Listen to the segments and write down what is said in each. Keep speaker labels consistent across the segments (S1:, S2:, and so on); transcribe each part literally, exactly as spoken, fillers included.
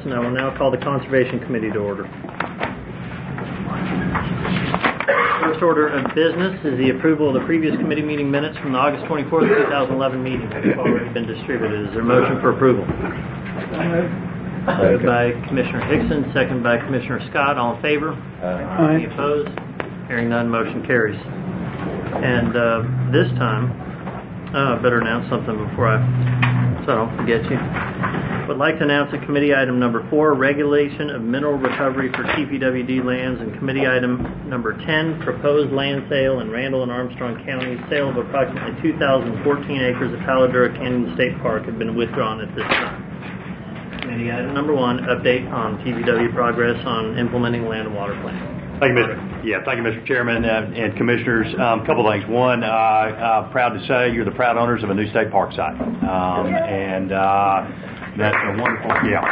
S1: and I will now call the Conservation Committee to order. First order of business is the approval of the previous committee meeting minutes from the August twenty-fourth, two thousand eleven meeting that have already been distributed. Is there a motion for approval? Moved by Commissioner Hickson, second by Commissioner Scott. All in favor? Aye. Any opposed? Hearing none, motion carries. And uh, this time, uh, I better announce something before I, so I don't forget you. Would like to announce that committee item number four, regulation of mineral recovery for T P W D lands, and committee item number ten, proposed land sale in Randall and Armstrong counties, sale of approximately two thousand fourteen acres of Palo Duro Canyon State Park, have been withdrawn at this time. Committee item number one, update on T P W progress on implementing land and water plan.
S2: Thank you, Mister Yeah, thank you, Mister Chairman uh, and Commissioners. A um, couple of things. One, uh, uh, proud to say you're the proud owners of a new state park site, um, and uh, that's a wonderful. Yeah,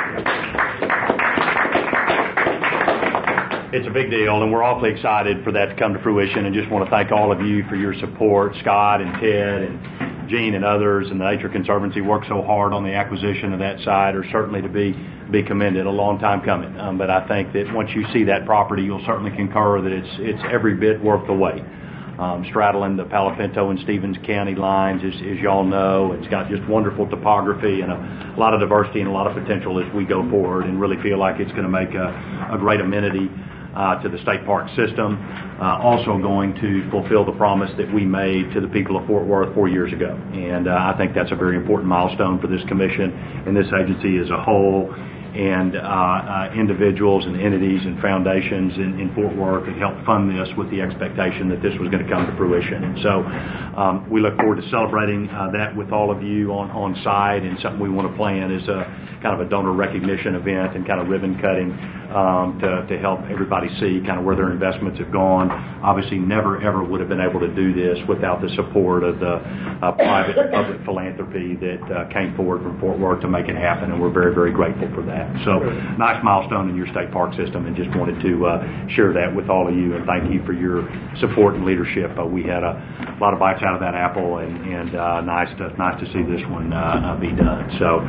S2: it's a big deal, and we're awfully excited for that to come to fruition. And just want to thank all of you for your support, Scott and Ted and Gene and others, and the Nature Conservancy worked so hard on the acquisition of that site, are certainly to be be commended. A long time coming, um, but I think that once you see that property, you'll certainly concur that it's it's every bit worth the wait. Um, straddling the Palo Pinto and Stevens County lines, as, as y'all know, it's got just wonderful topography and a, a lot of diversity and a lot of potential as we go forward, and really feel like it's going to make a, a great amenity uh, to the state park system. Uh, also going to fulfill the promise that we made to the people of Fort Worth four years ago. And uh, I think that's a very important milestone for this commission and this agency as a whole, and uh, uh, individuals and entities and foundations in, in Fort Worth that helped fund this with the expectation that this was going to come to fruition. And so um, we look forward to celebrating uh, that with all of you on, on site, and something we want to plan is a kind of a donor recognition event and kind of ribbon cutting um, to, to help everybody see kind of where their investments have gone. Obviously never ever would have been able to do this without the support of the uh, private and public philanthropy that uh, came forward from Fort Worth to make it happen, and we're very, very grateful for that. So nice milestone in your state park system, and just wanted to uh, share that with all of you, and thank you for your support and leadership. Uh, we had a, a lot of bites out of that apple, and, and uh, nice to nice to see this one uh, be done. So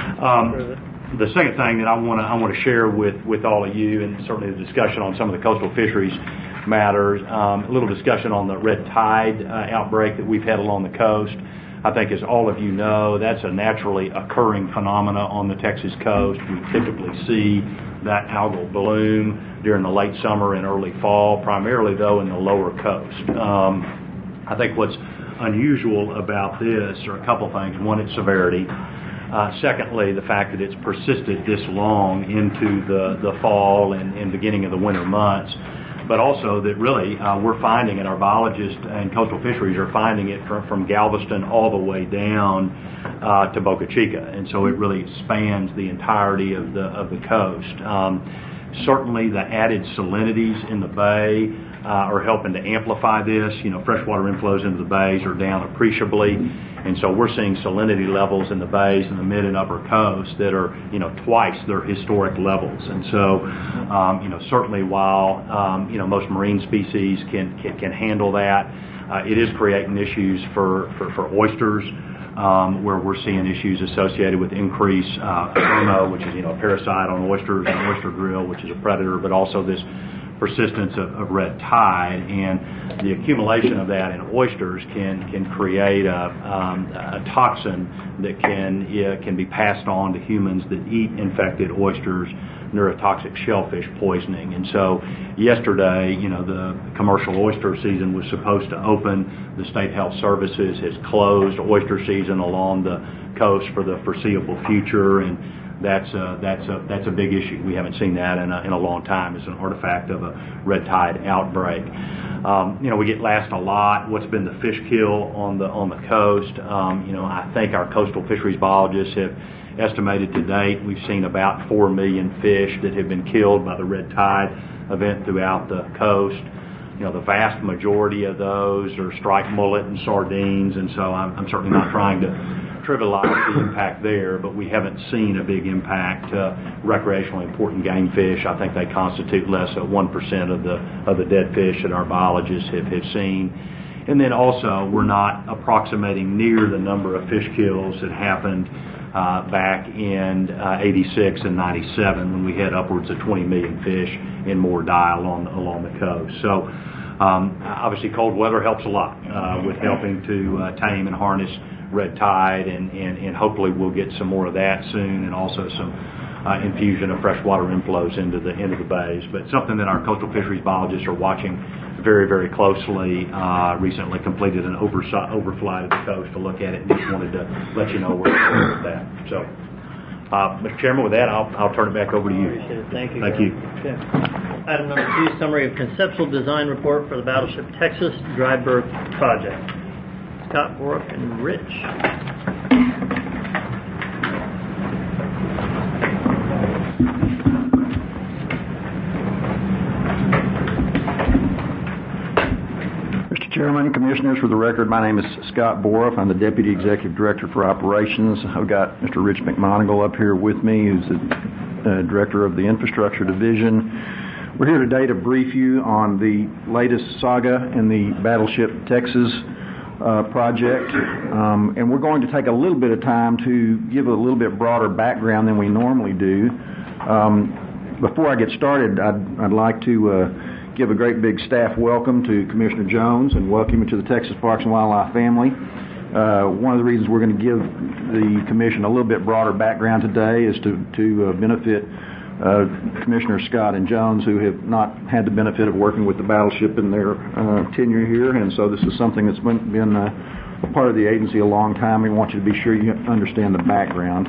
S2: um, the second thing that I want to I want to share with, with all of you, and certainly the discussion on some of the coastal fisheries matters, um, a little discussion on the red tide uh, outbreak that we've had along the coast. I think, as all of you know, that's a naturally occurring phenomena on the Texas coast. We typically see that algal bloom during the late summer and early fall, primarily, though, in the lower coast. Um, I think what's unusual about this are a couple things. One, its severity. Uh, secondly, the fact that it's persisted this long into the, the fall and, and beginning of the winter months. But also that really uh, we're finding it, our biologists and coastal fisheries are finding it from, from Galveston all the way down uh, to Boca Chica, and so it really spans the entirety of the of the coast. Um, certainly, the added salinities in the bay uh, are helping to amplify this. You know, freshwater inflows into the bays are down appreciably, and so we're seeing salinity levels in the bays in the mid and upper coast that are, you know, twice their historic levels. And so, um, you know, certainly while, um, you know, most marine species can can, can handle that, uh, it is creating issues for, for, for oysters, um, where we're seeing issues associated with increased uh, spermo, which is, you know, a parasite on oysters, and oyster grill, which is a predator, but also this persistence of, of red tide, and the accumulation of that in oysters can can create a, um, a toxin that can uh, can be passed on to humans that eat infected oysters, neurotoxic shellfish poisoning. And so yesterday, you know, the commercial oyster season was supposed to open. The State Health Services has closed oyster season along the coast for the foreseeable future, and That's a, that's a, that's a big issue. We haven't seen that in a, in a long time as an artifact of a red tide outbreak. Um, you know, we get asked a lot, what's been the fish kill on the on the coast? Um, you know, I think our coastal fisheries biologists have estimated to date we've seen about four million fish that have been killed by the red tide event throughout the coast. You know, the vast majority of those are striped mullet and sardines, and so I'm, I'm certainly not trying to trivialize the impact there, but we haven't seen a big impact to recreationally important game fish. I think they constitute less than one percent of the of the dead fish that our biologists have, have seen. And then also, we're not approximating near the number of fish kills that happened uh, back in uh, eighty-six and ninety-seven when we had upwards of twenty million fish in more dial on, along the coast. So um, obviously cold weather helps a lot uh, with helping to uh, tame and harness red tide, and, and, and hopefully we'll get some more of that soon, and also some uh, infusion of freshwater inflows into the into the bays. But something that our coastal fisheries biologists are watching very, very closely. Uh, recently completed an oversight, overflight of the coast to look at it, and just wanted to let you know where we're at with that. So, uh, Mister Chairman, with that, I'll, I'll turn it back over to you.
S1: Appreciate it. Thank you.
S2: Thank you.
S1: Okay. Item number two, summary of conceptual design report for the Battleship Texas dry berth project. Scott Borup and Rich.
S3: Mister Chairman, Commissioners, for the record, my name is Scott Borup. I'm the Deputy Executive Director for Operations. I've got Mister Rich McMonigle up here with me, who's the uh, Director of the Infrastructure Division. We're here today to brief you on the latest saga in the Battleship Texas uh, project, um, and we're going to take a little bit of time to give a little bit broader background than we normally do. Um, before I get started, I'd, I'd like to uh, give a great big staff welcome to Commissioner Jones and welcome him to the Texas Parks and Wildlife family. Uh, one of the reasons we're going to give the Commission a little bit broader background today is to, to uh, benefit uh, Commissioners Scott and Jones, who have not had the benefit of working with the battleship in their uh, tenure here, and so this is something that's been, been uh, a part of the agency a long time. We want you to be sure you understand the background.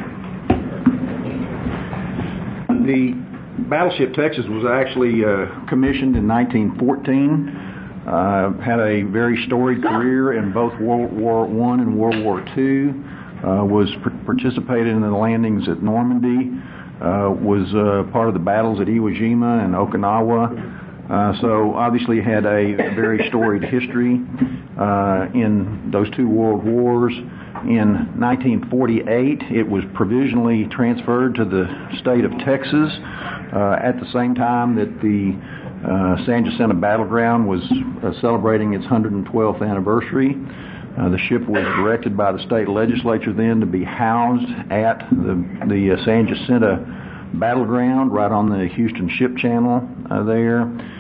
S3: The Battleship Texas was actually uh, commissioned in nineteen fourteen, uh, had a very storied career in both World War One and World War Two, uh, was pr- participated in the landings at Normandy, uh, was uh, part of the battles at Iwo Jima and Okinawa, uh, so obviously had a very storied history uh, in those two world wars. In nineteen forty-eight, it was provisionally transferred to the state of Texas uh, at the same time that the uh, San Jacinto Battleground was uh, celebrating its one hundred twelfth anniversary. Uh, the ship was directed by the state legislature then to be housed at the, the uh, San Jacinto Battleground right on the Houston Ship Channel uh, there.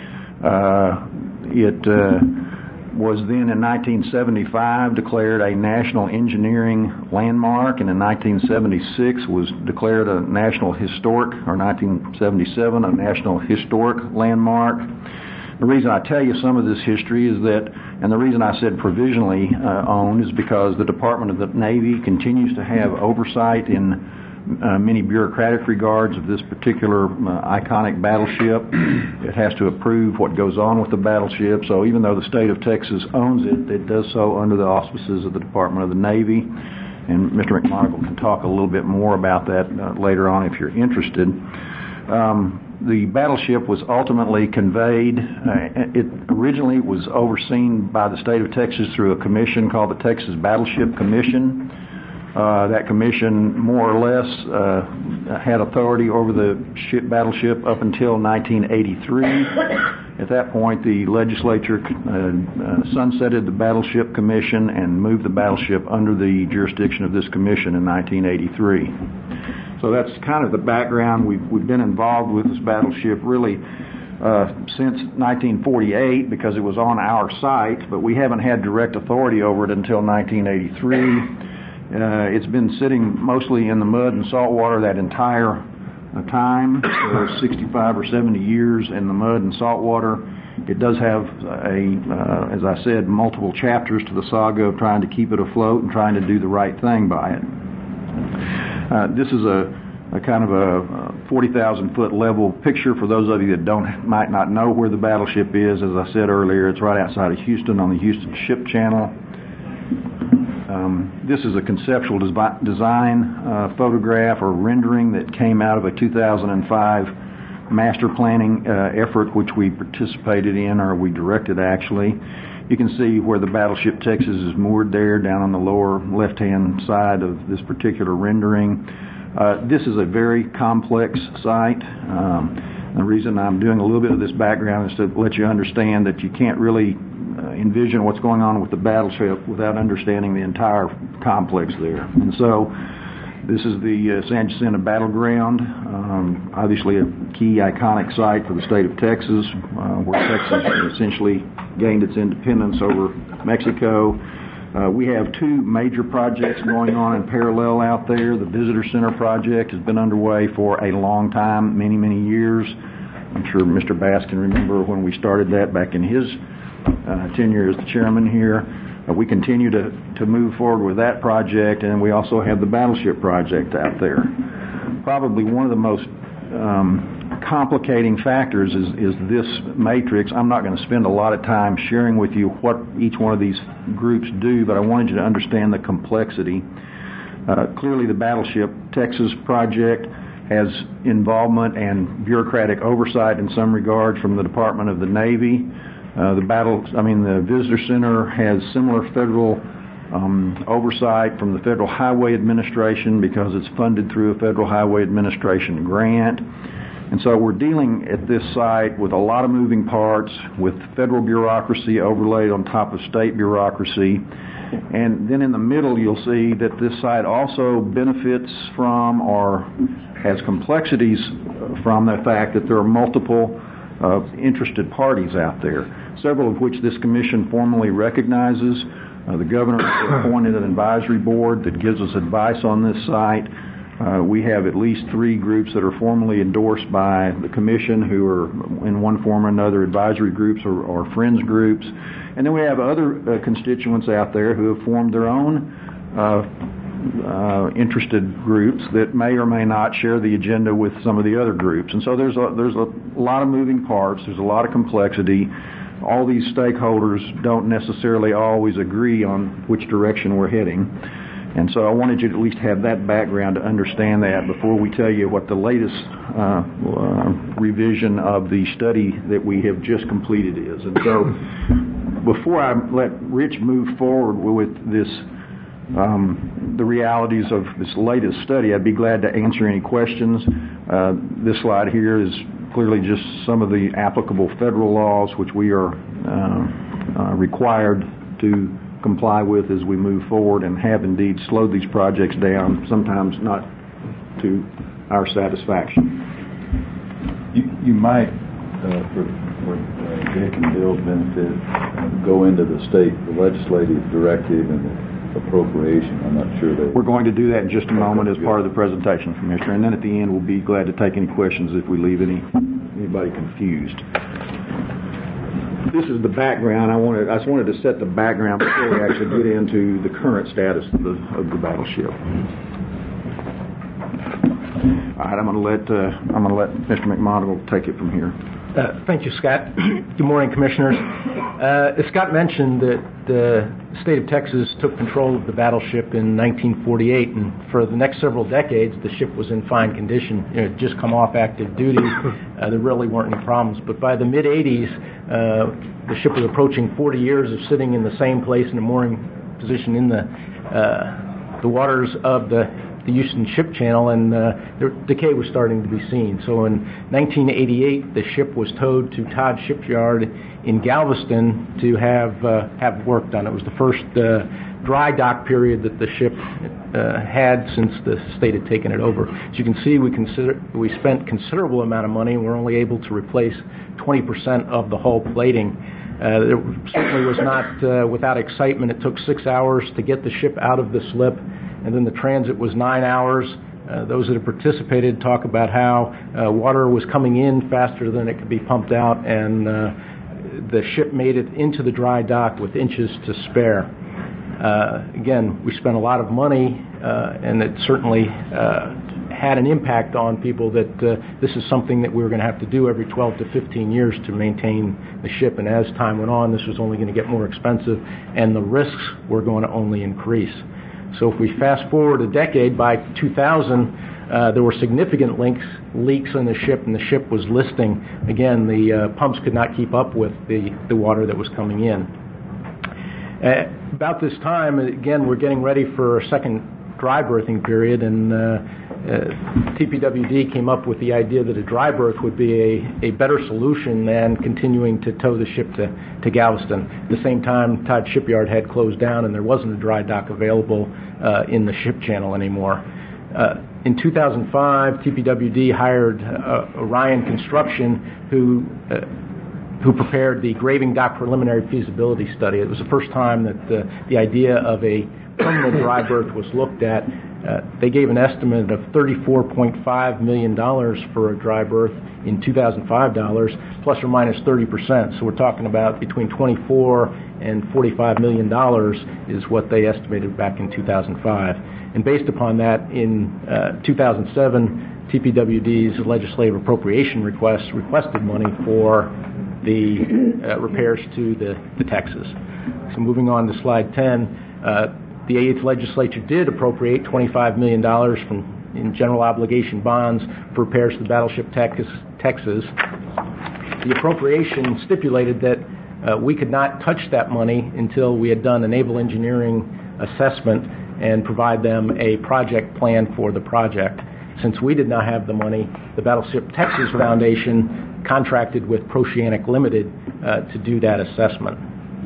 S3: Uh, it uh, was then in nineteen seventy-five declared a National Engineering Landmark, and in nineteen seventy-six was declared a National Historic, or nineteen seventy-seven, a National Historic Landmark. The reason I tell you some of this history is that, and the reason I said provisionally uh, owned, is because the Department of the Navy continues to have oversight in Uh, many bureaucratic regards of this particular uh, iconic battleship. It has to approve what goes on with the battleship, so even though the state of Texas owns it, it does so under the auspices of the Department of the Navy, and Mister McMonigle can talk a little bit more about that uh, later on if you're interested. Um, the battleship was ultimately conveyed, uh, it originally was overseen by the state of Texas through a commission called the Texas Battleship Commission. Uh, that commission more or less uh, had authority over the ship battleship up until nineteen eighty-three. At that point, the legislature uh, uh, sunsetted the Battleship Commission and moved the battleship under the jurisdiction of this commission in nineteen eighty-three. So that's kind of the background. We've, we've been involved with this battleship really uh, since nineteen forty-eight because it was on our site, but we haven't had direct authority over it until nineteen eighty-three. Uh, it's been sitting mostly in the mud and salt water that entire uh, time, uh, sixty-five or seventy years in the mud and salt water. It does have a, uh, as I said, multiple chapters to the saga of trying to keep it afloat and trying to do the right thing by it. Uh, this is a, a kind of a forty thousand foot level picture for those of you that don't might not know where the battleship is. As I said earlier, it's right outside of Houston on the Houston Ship Channel. Um, this is a conceptual des- design uh, photograph or rendering that came out of a two thousand five master planning uh, effort which we participated in, or we directed actually. You can see where the Battleship Texas is moored there down on the lower left-hand side of this particular rendering. Uh, this is a very complex site. Um, the reason I'm doing a little bit of this background is to let you understand that you can't really Uh, envision what's going on with the battleship without understanding the entire complex there. And so This is the uh, San Jacinto Battleground, um, obviously a key iconic site for the state of Texas, uh, where Texas essentially gained its independence over Mexico. Uh, we have two major projects going on in parallel out there. The Visitor Center project has been underway for a long time, many, many years. I'm sure Mister Bass can remember when we started that back in his uh, tenure as the chairman here. Uh, we continue to, to move forward with that project, and we also have the Battleship project out there. Probably one of the most um, complicating factors is, is this matrix. I'm not going to spend a lot of time sharing with you what each one of these groups do, but I wanted you to understand the complexity. Uh, clearly, the Battleship Texas project has involvement and bureaucratic oversight in some regards from the Department of the Navy. Uh, the battle, I mean, the Visitor Center has similar federal um, oversight from the Federal Highway Administration because it's funded through a Federal Highway Administration grant. And so we're dealing at this site with a lot of moving parts, with federal bureaucracy overlaid on top of state bureaucracy. And then in the middle, you'll see that this site also benefits from or has complexities from the fact that there are multiple uh, interested parties out there, several of which this commission formally recognizes. Uh, the governor has appointed an advisory board that gives us advice on this site. Uh, we have at least three groups that are formally endorsed by the commission who are in one form or another advisory groups or, or friends groups. And then we have other uh, constituents out there who have formed their own uh, uh, interested groups that may or may not share the agenda with some of the other groups. And so there's a, there's a lot of moving parts. There's a lot of complexity. All these stakeholders don't necessarily always agree on which direction we're heading. And so I wanted you to at least have that background to understand that before we tell you what the latest uh, uh, revision of the study that we have just completed is. And so before I let Rich move forward with this, um, the realities of this latest study, I'd be glad to answer any questions. Uh, this slide here is clearly just some of the applicable federal laws which we are uh, uh, required to comply with as we move forward, and have indeed slowed these projects down, sometimes not to our satisfaction.
S4: You, you might, uh, for, for uh, Dick and Bill's benefit, uh, go into the state, the legislative directive and the appropriation. I'm not sure that...
S3: We're going to do that in just a moment as part of the presentation, Commissioner, and then at the end we'll be glad to take any questions if we leave any anybody confused. This is the background. I wanted, I just wanted to set the background before we actually get into the current status of the, of the battleship. All right, I'm going to let uh, I'm going to let Mister McMonagle take it from here.
S5: Uh, thank you, Scott. Good morning, Commissioners. Uh, as Scott mentioned, that the state of Texas took control of the battleship in nineteen forty-eight, and for the next several decades, the ship was in fine condition. You know, it had just come off active duty. Uh, there really weren't any problems. But by the mid eighties, uh, the ship was approaching forty years of sitting in the same place in a mooring position in the uh, the waters of the the Houston Ship Channel, and uh, the decay was starting to be seen. So in nineteen eighty-eight, the ship was towed to Todd Shipyard in Galveston to have uh, have work done. It was the first uh, dry dock period that the ship uh, had since the state had taken it over. As you can see, we consider we spent considerable amount of money, and we're only able to replace twenty percent of the hull plating. Uh, it certainly was not uh, without excitement. It took six hours to get the ship out of the slip, and then the transit was nine hours. Uh, those that have participated talk about how uh, water was coming in faster than it could be pumped out, and uh, the ship made it into the dry dock with inches to spare. Uh, again, we spent a lot of money, uh, and it certainly uh, had an impact on people that uh, this is something that we were going to have to do every twelve to fifteen years to maintain the ship, and as time went on, this was only going to get more expensive, and the risks were going to only increase. So if we fast forward a decade, by two thousand, uh, there were significant leaks, leaks in the ship, and the ship was listing. Again, the uh, pumps could not keep up with the, the water that was coming in. Uh, about this time, again, we're getting ready for a second dry berthing period, and uh, uh, T P W D came up with the idea that a dry berth would be a, a better solution than continuing to tow the ship to, to Galveston. At the same time, Todd Shipyard had closed down, and there wasn't a dry dock available uh, in the ship channel anymore. Uh, in two thousand five, T P W D hired uh, Orion Construction, who uh, who prepared the graving dock preliminary feasibility study. It was the first time that the, the idea of a permanent dry berth was looked at. Uh, they gave an estimate of thirty-four point five million dollars for a dry berth in two thousand five dollars, plus or minus thirty percent. So we're talking about between twenty-four and forty-five million dollars is what they estimated back in two thousand five. And based upon that, in uh, two thousand seven, T P W D's legislative appropriation request requested money for the uh, repairs to the, the Texas. So moving on to slide ten, uh, the eighth legislature did appropriate twenty-five million dollars from in general obligation bonds for repairs to the battleship Texas. Texas. The appropriation stipulated that uh, we could not touch that money until we had done a naval engineering assessment and provide them a project plan for the project. Since we did not have the money, the Battleship Texas Foundation contracted with Proceanic Limited uh, to do that assessment.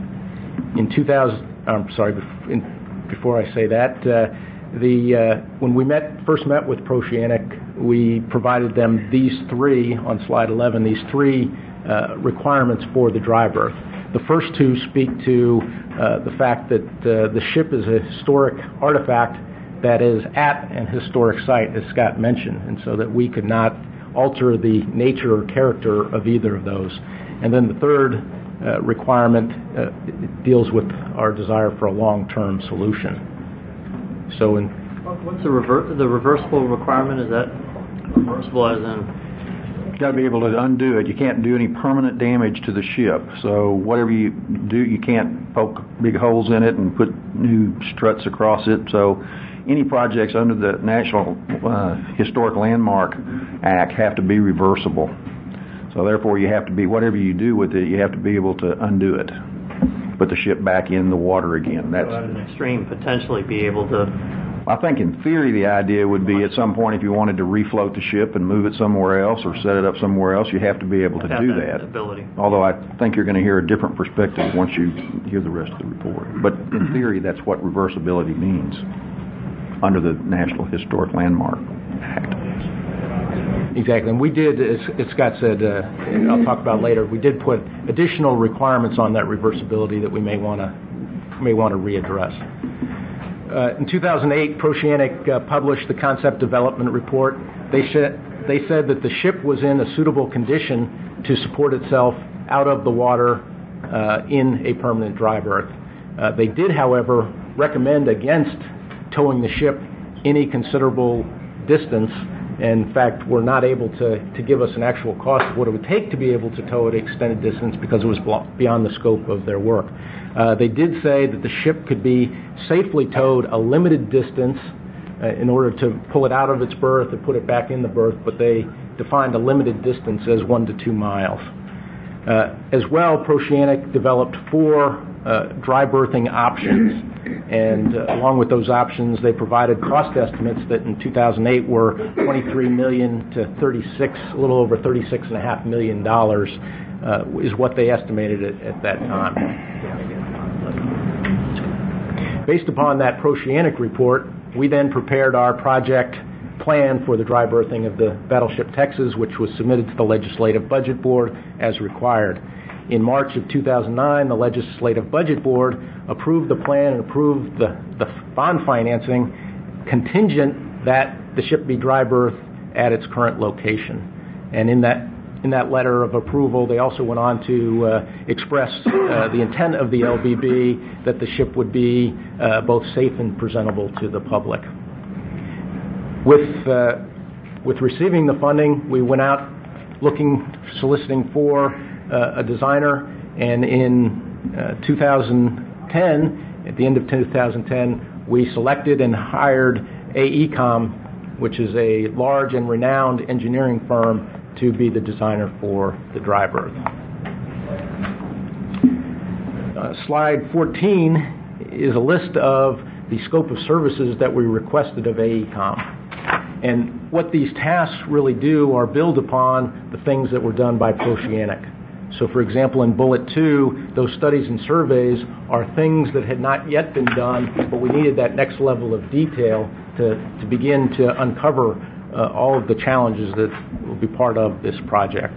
S5: In two thousand, I'm sorry, in, before I say that, uh, the uh, when we met first met with Proceanic, we provided them these three on slide eleven. These three uh, requirements for the dry berth. The first two speak to uh, the fact that uh, the ship is a historic artifact that is at an historic site, as Scott mentioned, and so that we could not alter the nature or character of either of those. And then the third uh, requirement uh, deals with our desire for a long-term solution. So, in
S1: what's the rever- the reversible requirement? Is that reversible as in?
S3: You got to be able to undo it. You can't do any permanent damage to the ship. So whatever you do, you can't poke big holes in it and put new struts across it. So any projects under the National uh, Historic Landmark Act have to be reversible. So therefore, you have to be, whatever you do with it, you have to be able to undo it, put the ship back in the water again. That's
S1: so at an extreme, potentially be able to.
S3: I think in theory the idea would be at some point if you wanted to refloat the ship and move it somewhere else or set it up somewhere else, you have to be able to
S1: have
S3: do
S1: that
S3: that.
S1: Ability.
S3: Although I think you're going to hear a different perspective once you hear the rest of the report. But in theory, that's what reversibility means under the National Historic Landmark Act.
S5: Exactly, and we did, as, as Scott said, uh, I'll talk about later, we did put additional requirements on that reversibility that we may want to may want to readdress. Uh, in two thousand eight, Proceanic uh, published the concept development report. They, sh- they said that the ship was in a suitable condition to support itself out of the water uh, in a permanent dry berth. Uh, they did, however, recommend against towing the ship any considerable distance. In fact, were not able to, to give us an actual cost of what it would take to be able to tow it extended distance because it was beyond the scope of their work. Uh, they did say that the ship could be safely towed a limited distance uh, in order to pull it out of its berth and put it back in the berth, but they defined a limited distance as one to two miles. Uh, as well, Proceanic developed four uh, dry berthing options. And uh, along with those options, they provided cost estimates that in two thousand eight were twenty-three million dollars to thirty-six, a little over thirty-six point five million dollars uh, is what they estimated it at that time. Based upon that Proceanic report, we then prepared our project plan for the dry berthing of the Battleship Texas, which was submitted to the Legislative Budget Board as required. In March of two thousand nine, the Legislative Budget Board approved the plan and approved the, the bond financing contingent that the ship be dry berthed at its current location. And in that in that letter of approval, they also went on to uh, express uh, the intent of the L B B that the ship would be uh, both safe and presentable to the public. With uh, with receiving the funding, we went out looking, soliciting for uh, a designer, and in uh, two thousand ten, at the end of two thousand ten, we selected and hired AECOM, which is a large and renowned engineering firm, to be the designer for the dry berth. Uh, slide fourteen is a list of the scope of services that we requested of AECOM. And what these tasks really do are build upon the things that were done by Proceanic. So, for example, in bullet two, those studies and surveys are things that had not yet been done, but we needed that next level of detail to, to begin to uncover uh, all of the challenges that will be part of this project.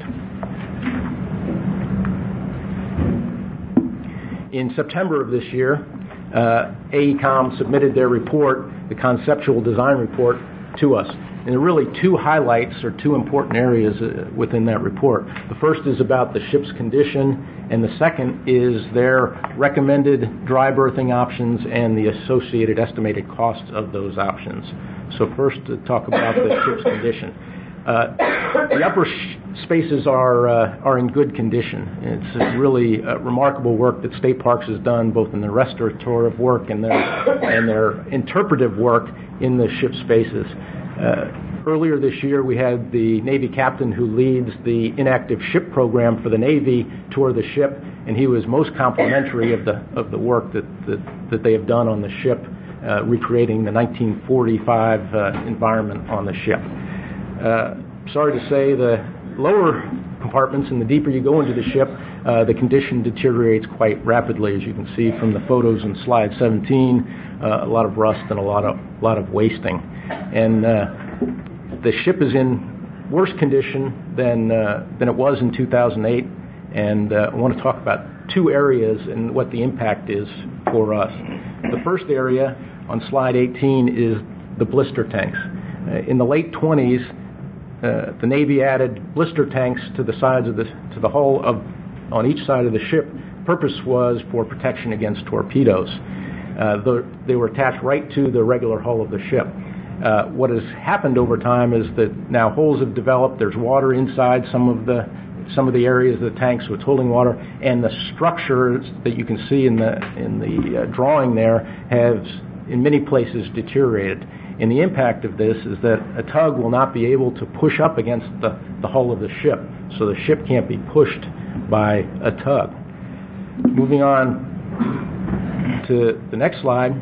S5: In September of this year, uh, AECOM submitted their report, the conceptual design report, to us. And there are really two highlights or two important areas uh, within that report. The first is about the ship's condition, and the second is their recommended dry berthing options and the associated estimated costs of those options. So first, to talk about the ship's condition. Uh, the upper sh- spaces are uh, are in good condition. It's uh, really uh, remarkable work that State Parks has done, both in their restorative work and their and their interpretive work in the ship spaces. Uh, earlier this year, we had the Navy captain who leads the inactive ship program for the Navy tour the ship, and he was most complimentary of the of the work that that, that they have done on the ship, uh, recreating the nineteen forty-five uh, environment on the ship. Uh, sorry to say, the lower compartments, and the deeper you go into the ship, uh, the condition deteriorates quite rapidly, as you can see from the photos in slide seventeen. Uh, a lot of rust and a lot of lot of wasting, and uh, the ship is in worse condition than uh, than it was in two thousand eight. And uh, I want to talk about two areas and what the impact is for us. The first area on slide eighteen is the blister tanks. Uh, in the late twenties. Uh, the Navy added blister tanks to the sides of the to the hull of on each side of the ship. Purpose was for protection against torpedoes. Uh, the, they were attached right to the regular hull of the ship. Uh, what has happened over time is that now holes have developed. There's water inside some of the some of the areas of the tanks, so it's holding water, and the structures that you can see in the in the uh, drawing there have in many places deteriorated. And the impact of this is that a tug will not be able to push up against the, the hull of the ship, so the ship can't be pushed by a tug. Moving on to the next slide.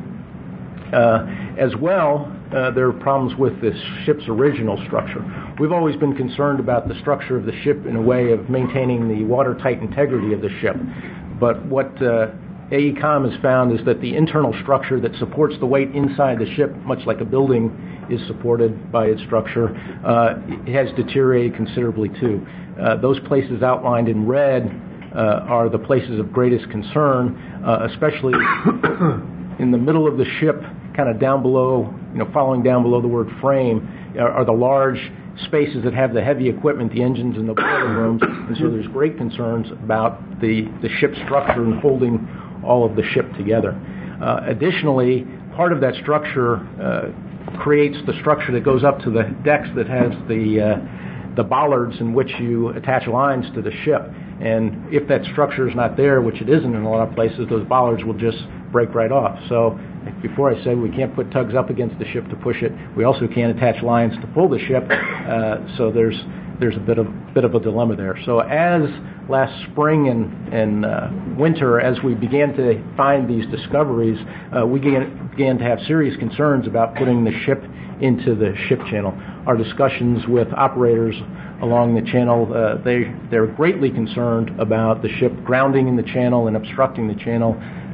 S5: Uh, as well, uh, there are problems with this ship's original structure. We've always been concerned about the structure of the ship in a way of maintaining the watertight integrity of the ship. But what uh, AECOM has found is that the internal structure that supports the weight inside the ship, much like a building is supported by its structure, uh, has deteriorated considerably too. Uh, those places outlined in red uh, are the places of greatest concern, uh, especially in the middle of the ship, kind of down below, you know, following down below the word frame, are, are the large spaces that have the heavy equipment, the engines and the boiler rooms, and so there's great concerns about the, the ship structure and holding all of the ship together. Uh, additionally, part of that structure uh, creates the structure that goes up to the decks that has the uh, the bollards in which you attach lines to the ship. And if that structure is not there, which it isn't in a lot of places, those bollards will just break right off. So before I said we can't put tugs up against the ship to push it, we also can't attach lines to pull the ship. Uh, so there's there's a bit of bit of a dilemma there. So as last spring and, and uh, winter, as we began to find these discoveries, uh, we began, began to have serious concerns about putting the ship into the ship channel. Our discussions with operators along the channel, uh, they, they're greatly concerned about the ship grounding in the channel and obstructing the channel.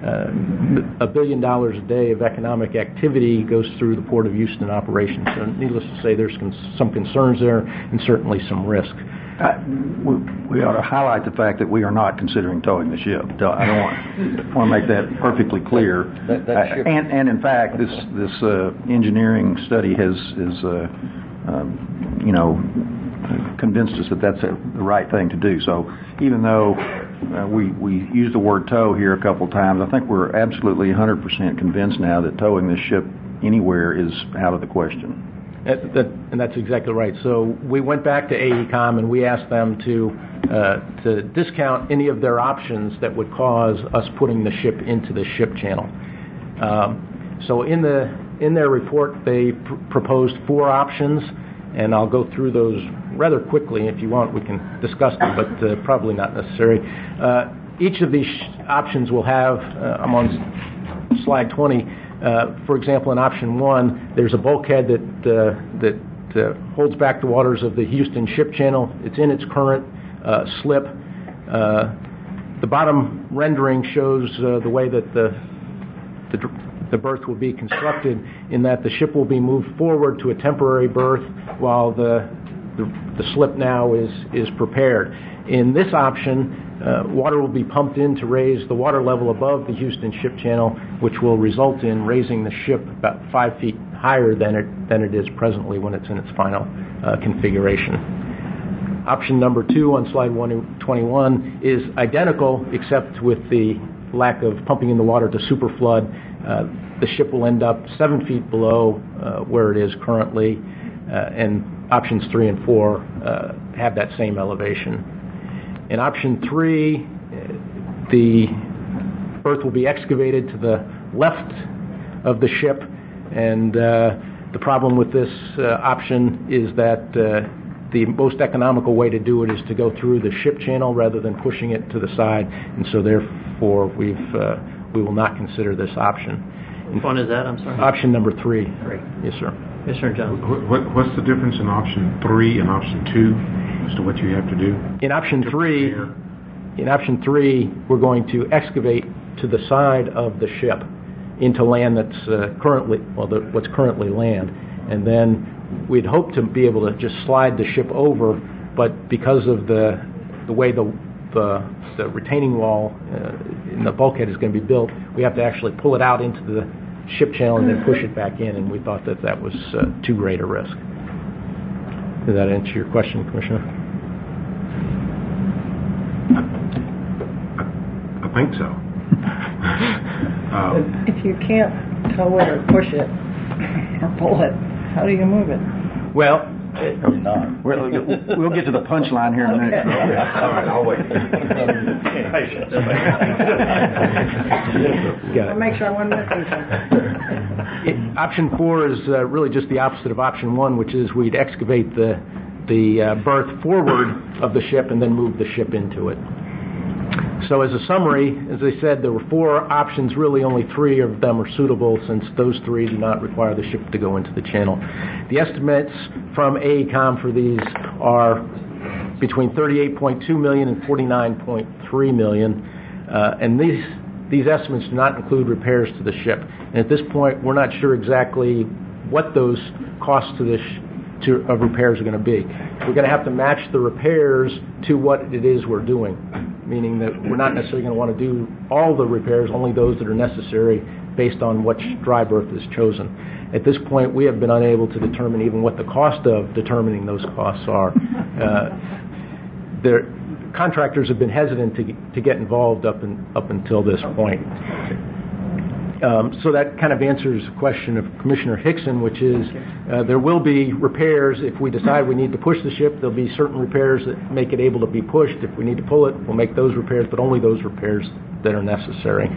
S5: Uh, a billion dollars a day of economic activity goes through the Port of Houston operations. So needless to say, there's con- some concerns there and certainly some risk.
S3: I, we, we ought to highlight the fact that we are not considering towing the ship. I don't want, want to make that perfectly clear.
S6: That, that
S3: uh, and, and in fact, this this uh, engineering study has is uh, um, you know convinced us that that's a, the right thing to do. So even though uh, we we use the word tow here a couple times, I think we're absolutely one hundred percent convinced now that towing this ship anywhere is out of the question.
S5: That, that, and that's exactly right. So we went back to AECOM and we asked them to uh, to discount any of their options that would cause us putting the ship into the ship channel. Um, so in the in their report, they pr- proposed four options, and I'll go through those rather quickly. If you want, we can discuss them, but uh, probably not necessary. Uh, each of these options will have, uh, I'm on slide twenty. Uh, for example, in option one, there's a bulkhead that uh, that uh, holds back the waters of the Houston ship channel. It's in its current uh, slip. Uh, the bottom rendering shows uh, the way that the, the the berth will be constructed, in that the ship will be moved forward to a temporary berth while the the, the slip now is, is prepared. In this option, uh, water will be pumped in to raise the water level above the Houston Ship Channel, which will result in raising the ship about five feet higher than it, than it is presently when it's in its final uh, configuration. Option number two on slide one twenty-one is identical, except with the lack of pumping in the water to superflood. Uh, the ship will end up seven feet below uh, where it is currently, uh, and options three and four uh, have that same elevation. In option three, the berth will be excavated to the left of the ship, and uh, the problem with this uh, option is that uh, the most economical way to do it is to go through the ship channel rather than pushing it to the side, and so therefore we've uh, we will not consider this option.
S1: Which one is that? I'm sorry.
S5: Option number three.
S1: Three.
S5: Yes, sir.
S1: Commissioner Jones.
S6: What, what, what's the difference in option three and option two as to what you have to do?
S5: In option three, in option three, we're going to excavate to the side of the ship into land that's uh, currently, well, the, what's currently land, and then we'd hope to be able to just slide the ship over, but because of the the way the the, the retaining wall uh, in the bulkhead is going to be built, we have to actually pull it out into the ship channel and then push it back in, and we thought that that was uh, too great a risk. Did that answer your question, Commissioner?
S6: I, I think so. uh,
S7: If you can't tow it or push it or pull it, how do you move it?
S5: Well,
S3: We'll, we'll get to the punchline here in a minute.
S7: Okay.
S2: All right, I'll wait.
S7: I'll make sure I wasn't missing something.
S5: It, option four is uh, really just the opposite of option one, which is we'd excavate the the uh, berth forward of the ship and then move the ship into it. So as a summary, as I said, there were four options. Really only three of them are suitable, since those three do not require the ship to go into the channel. The estimates from A E C O M for these are between thirty-eight point two million dollars and forty-nine point three million dollars, uh, and these these estimates do not include repairs to the ship. And at this point, we're not sure exactly what those costs to the sh- to, of repairs are going to be. We're going to have to match the repairs to what it is we're doing, meaning that we're not necessarily going to want to do all the repairs, only those that are necessary based on which dry berth is chosen. At this point, we have been unable to determine even what the cost of determining those costs are. Uh, their contractors have been hesitant to get, to get involved up in, up until this point. Um, so that kind of answers the question of Commissioner Hickson, which is uh, there will be repairs. If we decide we need to push the ship, there'll be certain repairs that make it able to be pushed. If we need to pull it, we'll make those repairs, but only those repairs that are necessary.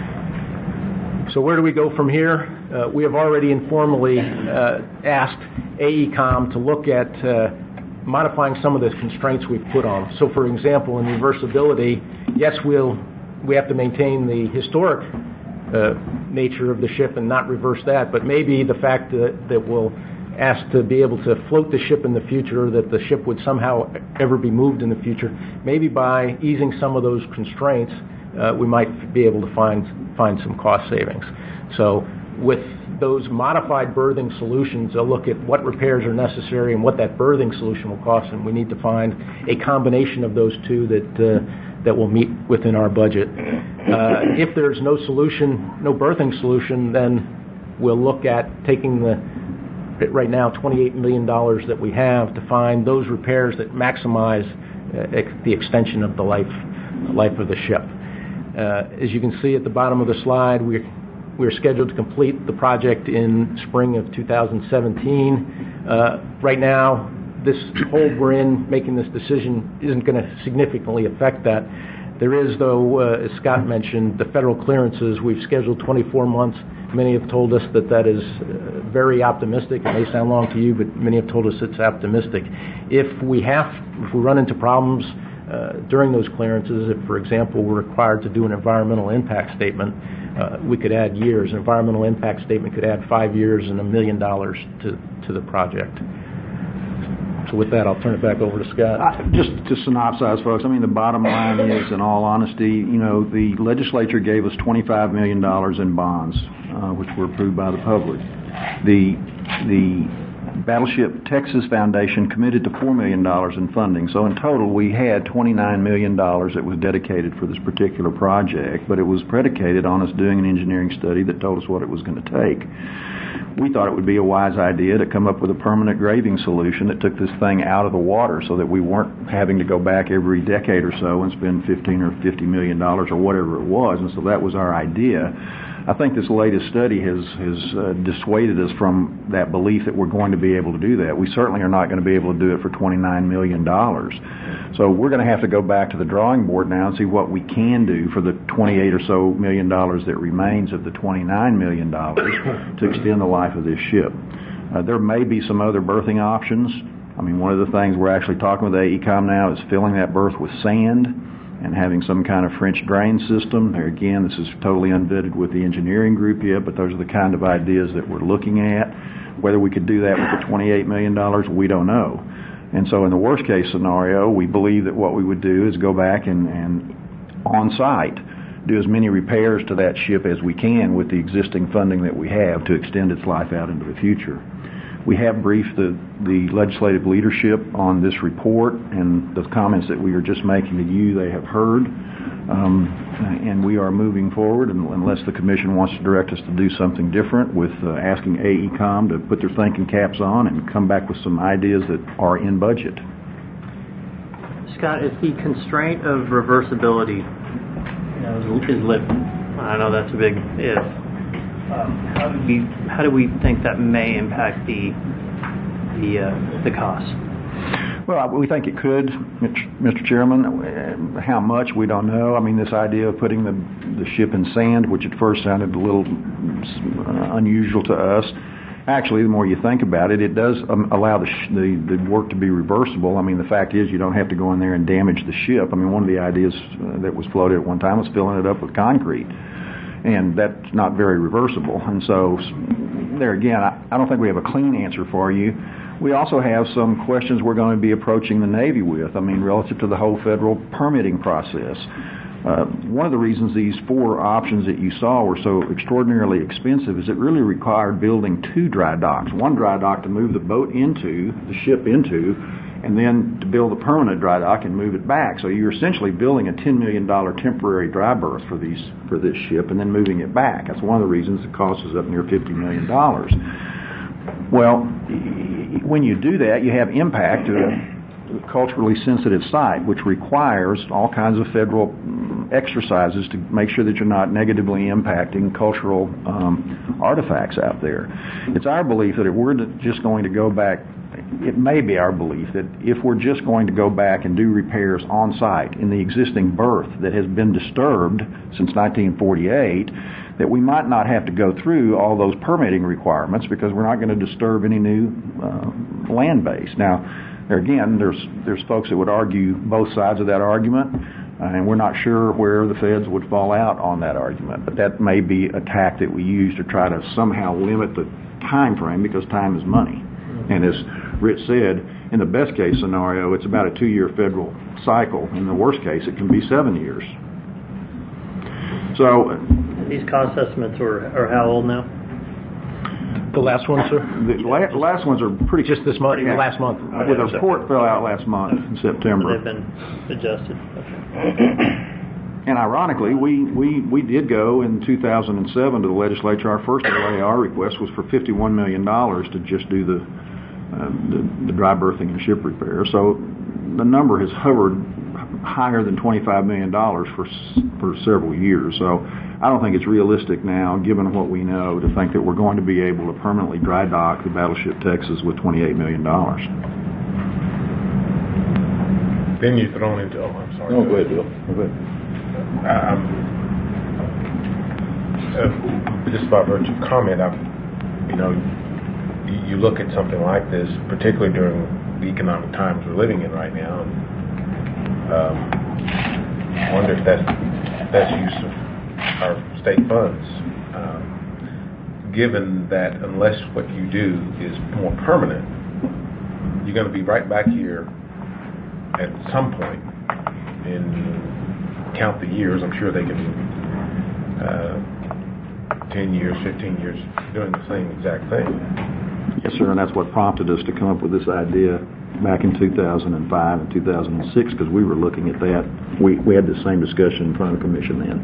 S5: So where do we go from here? Uh, we have already informally uh, asked A E C O M to look at uh, modifying some of the constraints we've put on. So for example, in reversibility, yes, we'll, we have to maintain the historic Uh, nature of the ship and not reverse that, but maybe the fact that, that we'll ask to be able to float the ship in the future, that the ship would somehow ever be moved in the future, maybe by easing some of those constraints, uh, we might be able to find find some cost savings. So with those modified berthing solutions, they'll look at what repairs are necessary and what that berthing solution will cost, and we need to find a combination of those two that uh, that will meet within our budget. Uh, if there's no solution, no berthing solution, then we'll look at taking the, right now, twenty-eight million dollars that we have to find those repairs that maximize uh, ex- the extension of the life, life of the ship. Uh, as you can see at the bottom of the slide, we're, we're scheduled to complete the project in spring of two thousand seventeen. Uh, right now, this hold we're in, making this decision, isn't going to significantly affect that. There is, though, uh, as Scott mentioned, the federal clearances. We've scheduled twenty-four months. Many have told us that that is uh, very optimistic. It may sound long to you, but many have told us it's optimistic. If we have, if we run into problems uh, during those clearances, if, for example, we're required to do an environmental impact statement, uh, we could add years. An environmental impact statement could add five years and a million dollars to to the project. So with that, I'll turn it back over to Scott.
S3: I, just to synopsize, folks, I mean, the bottom line is, in all honesty, you know, the legislature gave us twenty-five million dollars in bonds, uh, which were approved by the public. The, the Battleship Texas Foundation committed to four million dollars in funding. So in total, we had twenty-nine million dollars that was dedicated for this particular project, but it was predicated on us doing an engineering study that told us what it was going to take. We thought it would be a wise idea to come up with a permanent graving solution that took this thing out of the water so that we weren't having to go back every decade or so and spend fifteen or fifty million dollars or whatever it was. And so that was our idea. I think this latest study has, has uh, dissuaded us from that belief that we're going to be able to do that. We certainly are not going to be able to do it for twenty-nine million dollars. So we're going to have to go back to the drawing board now and see what we can do for the twenty-eight or so million dollars that remains of the twenty-nine million dollars to extend the life of this ship. Uh, there may be some other berthing options. I mean, one of the things we're actually talking with A E COM now is filling that berth with sand and having some kind of French drain system. There again, this is totally unvetted with the engineering group yet, but those are the kind of ideas that we're looking at. Whether we could do that with the twenty-eight million dollars, we don't know. And so in the worst case scenario, we believe that what we would do is go back and, and on site, do as many repairs to that ship as we can with the existing funding that we have to extend its life out into the future. We have briefed the, the legislative leadership on this report, and the comments that we are just making to you, they have heard. Um, and we are moving forward, and unless the commission wants to direct us to do something different, with uh, asking A E COM to put their thinking caps on and come back with some ideas that are in budget.
S1: Scott, if the constraint of reversibility, you know, is, is lifted, I know that's a big if. Um, how do we how do we think that may impact the the uh, the costs?
S3: Well, we think it could, Mister Chairman. How much, we don't know. I mean, this idea of putting the the ship in sand, which at first sounded a little unusual to us, actually, the more you think about it, it does um, allow the, sh- the the work to be reversible. I mean, the fact is, you don't have to go in there and damage the ship. I mean, one of the ideas uh, that was floated at one time was filling it up with concrete. And that's not very reversible. And so, there again, I, I don't think we have a clean answer for you. We also have some questions we're going to be approaching the Navy with, I mean, relative to the whole federal permitting process. Uh, one of the reasons these four options that you saw were so extraordinarily expensive is it really required building two dry docks. One dry dock to move the boat into, the ship into, and then to build a permanent dry dock and move it back. So you're essentially building a ten million dollars temporary dry berth for these for this ship and then moving it back. That's one of the reasons the cost is up near fifty million dollars. Well, when you do that, you have impact to a culturally sensitive site, which requires all kinds of federal exercises to make sure that you're not negatively impacting cultural um, artifacts out there. It's our belief that if we're just going to go back, it may be our belief that if we're just going to go back and do repairs on site in the existing berth that has been disturbed since nineteen forty-eight, that we might not have to go through all those permitting requirements because we're not going to disturb any new uh, land base. Now, there again, there's there's folks that would argue both sides of that argument, uh, and we're not sure where the feds would fall out on that argument. But that may be a tack that we use to try to somehow limit the time frame, because time is money. And as Rich said, in the best case scenario, it's about a two-year federal cycle. In the worst case, it can be seven years. So
S1: these cost estimates are, are how old now?
S5: The last one, sir?
S3: The la- last ones are pretty...
S5: Just this month?
S3: Yeah.
S5: Last month.
S3: Okay, the report fell out last month in September.
S1: They've been adjusted. Okay.
S3: And ironically, we, we, we did go in two thousand seven to the legislature. Our first L A R request was for fifty-one million dollars to just do the, uh, the, the dry berthing and ship repair. So the number has hovered higher than twenty-five million dollars for, for several years. So I don't think it's realistic now, given what we know, to think that we're going to be able to permanently dry dock the Battleship Texas with twenty-eight million dollars.
S6: Then you're thrown into, oh, I'm sorry.
S4: No, go ahead, Bill. Go ahead.
S6: Um, uh, just by virtue of comment, I, you know, you, you look at something like this, particularly during the economic times we're living in right now, and um, I wonder if that's best use of our state funds, um, given that unless what you do is more permanent, you're going to be right back here at some point and count the years. I'm sure they can, uh, ten years, fifteen years, doing the same exact thing.
S3: Yes, sir, and that's what prompted us to come up with this idea back in two thousand five and two thousand six, because we were looking at that. We, we had the same discussion in front of the commission then.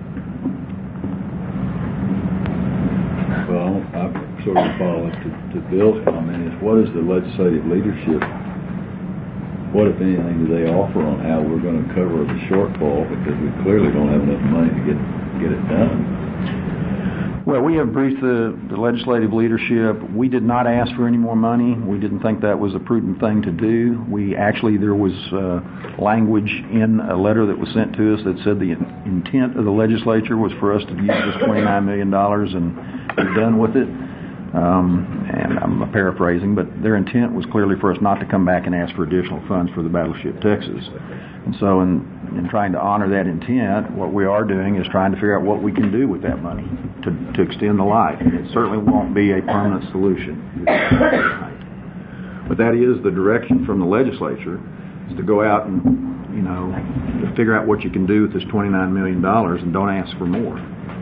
S4: Well, I sort of follow to, to Bill's comment is, what is the legislative leadership, what, if anything, do they offer on how we're going to cover the shortfall, because we clearly don't have enough money to get get it done?
S3: Well, we have briefed the, the legislative leadership. We did not ask for any more money. We didn't think that was a prudent thing to do. We actually, there was uh, language in a letter that was sent to us that said the intent of the legislature was for us to use this twenty-nine million dollars and be done with it. Um, and I'm paraphrasing, but their intent was clearly for us not to come back and ask for additional funds for the Battleship Texas. And so in, in trying to honor that intent, what we are doing is trying to figure out what we can do with that money to, to extend the life. It certainly won't be a permanent solution. But that is the direction from the legislature, is to go out and, you know, to figure out what you can do with this twenty-nine million dollars and don't ask for more.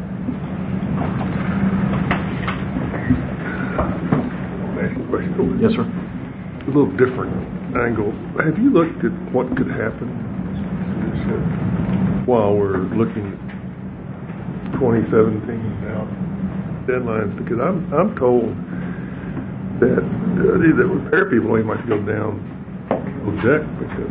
S3: Yes, sir.
S8: A little different angle. Have you looked at what could happen while we're looking at twenty seventeen now deadlines? Because I'm I'm told that uh, the repair people only might go down the deck because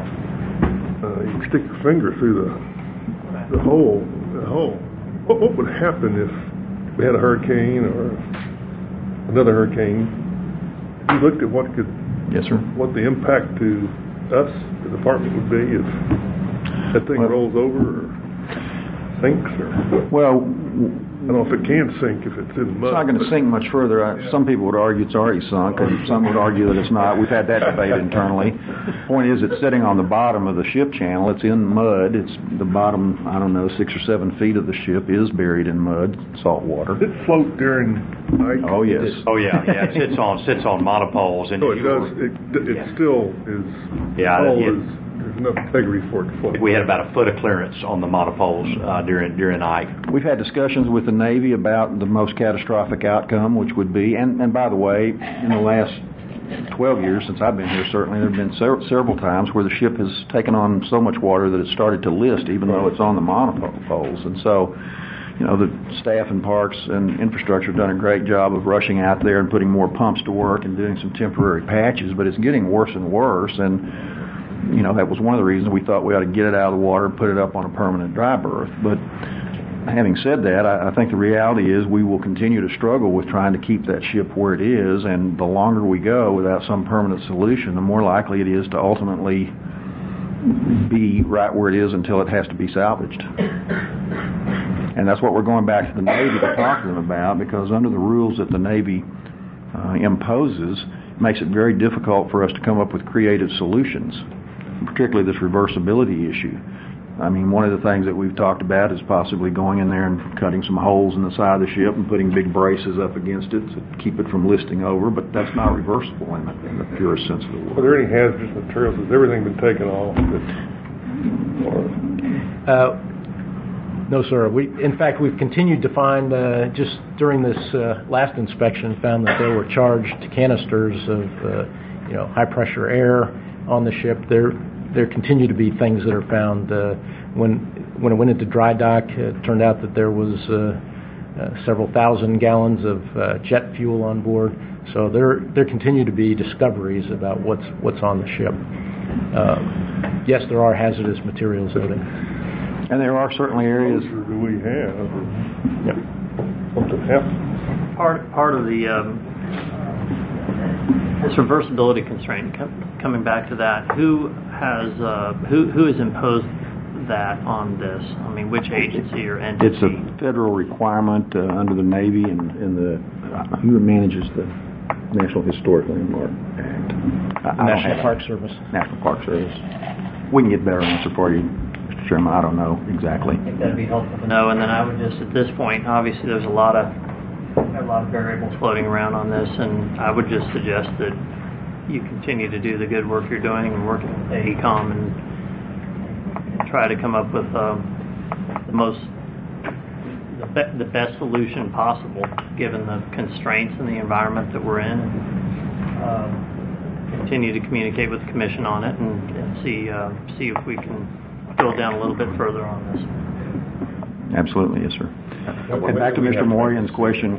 S8: uh, you can stick your finger through the the hole. The hole. What, what would happen if we had a hurricane or another hurricane? You looked at what could,
S3: yes, sir,
S8: what the impact to us, the department, would be if that thing
S3: well,
S8: rolls over or sinks, or
S3: well,
S8: I don't know if it can sink if it's in mud.
S3: It's not going to sink much further. I, some people would argue it's already sunk, and some would argue that it's not. We've had that debate internally. Point is, it's sitting on the bottom of the ship channel. It's in mud. It's the bottom, I don't know, six or seven feet of the ship is buried in mud, salt water.
S8: Does it float during night?
S3: Oh yes.
S2: Oh yeah, yeah. It sits on sits on monopoles, and
S8: so it
S2: you
S8: does.
S2: were,
S8: It, it
S2: yeah.
S8: still is.
S2: Yeah,
S8: hull
S2: it-
S8: is, there's enough integrity for it to float.
S2: we had about a foot of clearance on the monopoles uh, during during night.
S3: We've had discussions with the Navy about the most catastrophic outcome, which would be, and, and by the way, in the last twelve years since I've been here, certainly there have been se- several times where the ship has taken on so much water that it started to list, even though it's on the monopoles. And so, you know, the staff in Parks and Infrastructure have done a great job of rushing out there and putting more pumps to work and doing some temporary patches, but it's getting worse and worse. And you know, that was one of the reasons we thought we ought to get it out of the water and put it up on a permanent dry berth. But having said that, I, I think the reality is we will continue to struggle with trying to keep that ship where it is, and the longer we go without some permanent solution, the more likely it is to ultimately be right where it is until it has to be salvaged. And that's what we're going back to the Navy to talk to them about, because under the rules that the Navy uh, imposes, it makes it very difficult for us to come up with creative solutions, particularly this reversibility issue. I mean, one of the things that we've talked about is possibly going in there and cutting some holes in the side of the ship and putting big braces up against it to keep it from listing over, but that's not reversible in the, in the purest sense of the word.
S8: Are there any hazardous materials? Has everything been taken off? That,
S5: Uh, no, sir. We, in fact, we've continued to find, uh, just during this uh, last inspection, found that there were charged canisters of, uh, you know, high-pressure air on the ship. There, there continue to be things that are found. Uh, when when it went into dry dock, it turned out that there was uh, uh, several thousand gallons of uh, jet fuel on board. So there there continue to be discoveries about what's what's on the ship. Uh, yes, there are hazardous materials in it.
S3: And there are certainly areas.
S8: exposure do we have?
S5: Yep.
S8: Something happened.
S1: Part part of the um, this reversibility constraint. Com- coming back to that, who has uh, who who has imposed that on this? I mean, which agency or entity?
S3: It's a federal requirement uh, under the Navy and, and the uh, who manages the National Historic Landmark Act. I, I don't
S5: National
S3: have-
S5: Park Service.
S3: National Park Service. We can get a better answer for you, Mister Chairman. I don't know exactly.
S1: I think that'd be helpful to know. And then I would just, at this point, obviously there's a lot of a lot of variables floating around on this, and I would just suggest that you continue to do the good work you're doing and working with A E COM and, and try to come up with um, the most the, be- the best solution possible given the constraints and the environment that we're in. Um, continue to communicate with the commission on it and, and see uh, see if we can drill down a little bit further on this.
S3: Absolutely, yes, sir. And back to Mister Morgan's question.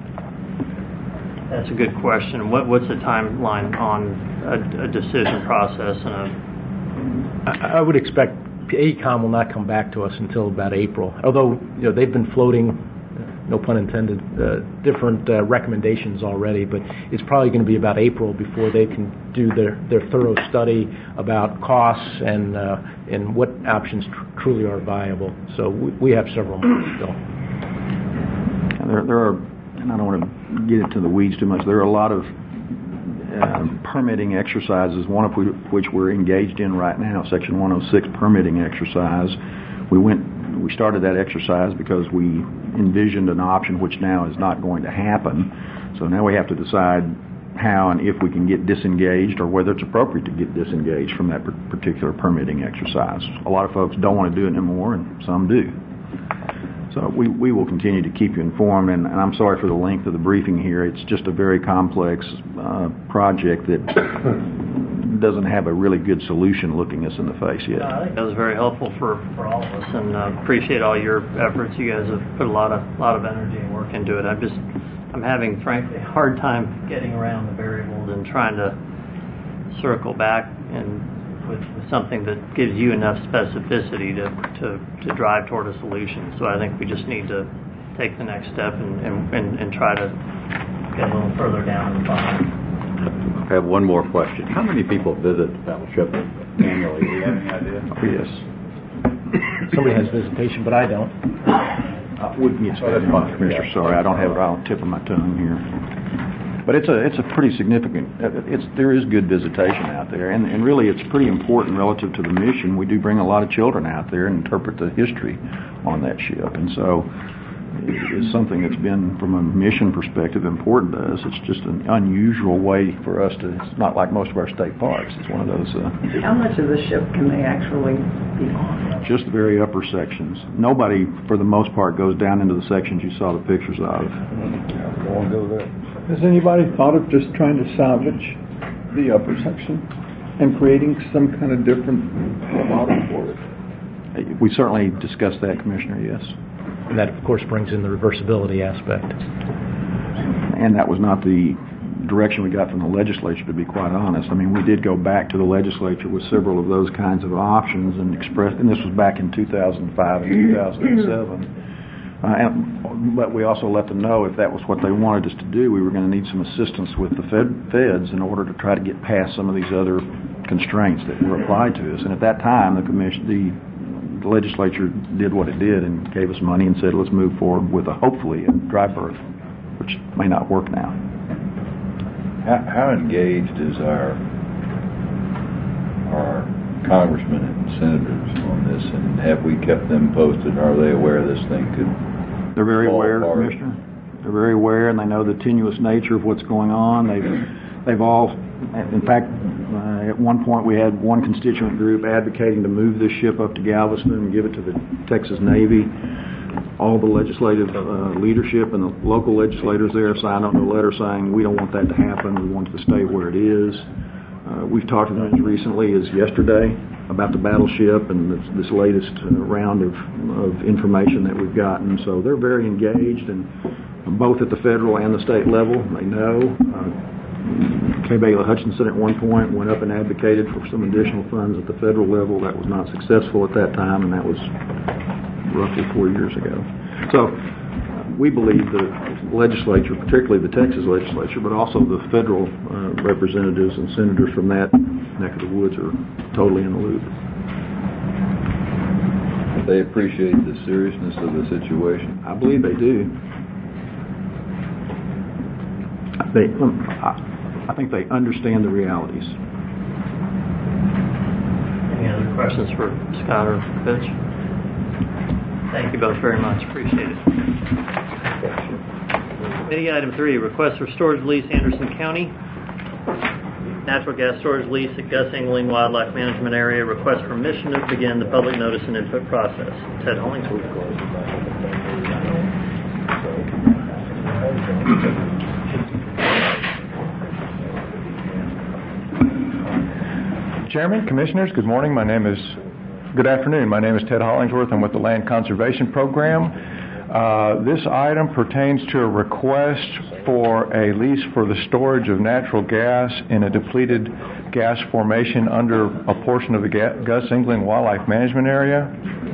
S1: That's a good question. What, what's the timeline on a, a decision process? And a
S5: I, I would expect A E COM will not come back to us until about April. Although, you know, they've been floating, no pun intended, uh, different uh, recommendations already, but it's probably going to be about April before they can do their, their thorough study about costs and uh, and what options tr- truly are viable. So we, we have several months still.
S3: There, there are, and I don't want to get into the weeds too much, there are a lot of uh, permitting exercises, one of which we're engaged in right now, Section one oh six permitting exercise. We went, we started that exercise because we envisioned an option which now is not going to happen. So now we have to decide how and if we can get disengaged or whether it's appropriate to get disengaged from that particular permitting exercise. A lot of folks don't want to do it anymore, and some do. So we, we will continue to keep you informed, and, and I'm sorry for the length of the briefing here. It's just a very complex uh, project that doesn't have a really good solution looking us in the face yet.
S1: I think that was very helpful for, for all of us, and uh, appreciate all your efforts. You guys have put a lot of lot of energy and work into it. I'm just I'm having, frankly, a hard time getting around the variables and trying to circle back and with, with something that gives you enough specificity to, to, to drive toward a solution. So I think we just need to take the next step and, and, and, and try to get a little further down the line.
S9: I have one more question. How many people visit Battleship annually? Do you have any idea?
S3: Oh, yes.
S5: Somebody has visitation, but I don't.
S3: Uh, wouldn't yes, oh, that's fine, Commissioner. Sorry, I don't have it on the tip of my tongue here. But it's a it's a pretty significant. It's there is good visitation out there, and and really it's pretty important relative to the mission. We do bring a lot of children out there and interpret the history on that ship, and so it's something that's been, from a mission perspective, important to us. It's just an unusual way for us to. It's not like most of our state parks. It's one of those. Uh,
S7: How much of the ship can they actually be on?
S3: Just the very upper sections. Nobody, for the most part, goes down into the sections you saw the pictures of.
S8: Won't go there.
S10: Has anybody thought of just trying to salvage the upper section and creating some kind of different model for it?
S3: We certainly discussed that, Commissioner, yes.
S5: And that, of course, brings in the reversibility aspect.
S3: And that was not the direction we got from the legislature, to be quite honest. I mean, we did go back to the legislature with several of those kinds of options and express, and this was back in two thousand five and two thousand seven. Uh, and, but we also let them know if that was what they wanted us to do, we were going to need some assistance with the fed, feds in order to try to get past some of these other constraints that were applied to us. And at that time, the commission, the The legislature did what it did and gave us money and said, let's move forward with a, hopefully, a dry berth, which may not work now.
S4: How, how engaged is our our congressmen and senators on this, and have we kept them posted? Are they aware this thing could
S3: They're very
S4: fall
S3: aware,
S4: apart?
S3: Commissioner. They're very aware, and they know the tenuous nature of what's going on. They've, they've all, in fact, uh, at one point we had one constituent group advocating to move this ship up to Galveston and give it to the Texas Navy. All the legislative uh, leadership and the local legislators there signed on a letter saying we don't want that to happen. We want it to stay where it is. Uh, we've talked to them as recently as yesterday about the battleship and this, this latest uh, round of, of information that we've gotten. So they're very engaged, and both at the federal and the state level. They know. Uh, Kay Bailey Hutchinson at one point went up and advocated for some additional funds at the federal level. That was not successful at that time, and that was roughly four years ago. So uh, we believe the legislature, particularly the Texas legislature, but also the federal uh, representatives and senators from that neck of the woods are totally in the loop.
S4: They appreciate the seriousness of the situation.
S3: I believe they do. They, um, I, I think they understand the realities.
S1: Any other questions for Scott or Fitch? Thank you both very much. Appreciate it. Committee item three, request for storage lease, Anderson County. natural gas storage lease at Gus Engling Wildlife Management Area. Request permission to begin the public notice and input process. Ted Hollingsworth.
S3: Chairman, Commissioners, good morning. My name is, good afternoon. My name is Ted Hollingsworth. I'm with the Land Conservation Program. Uh, this item pertains to a request for a lease for the storage of natural gas in a depleted gas formation under a portion of the Gus Engling Wildlife Management Area.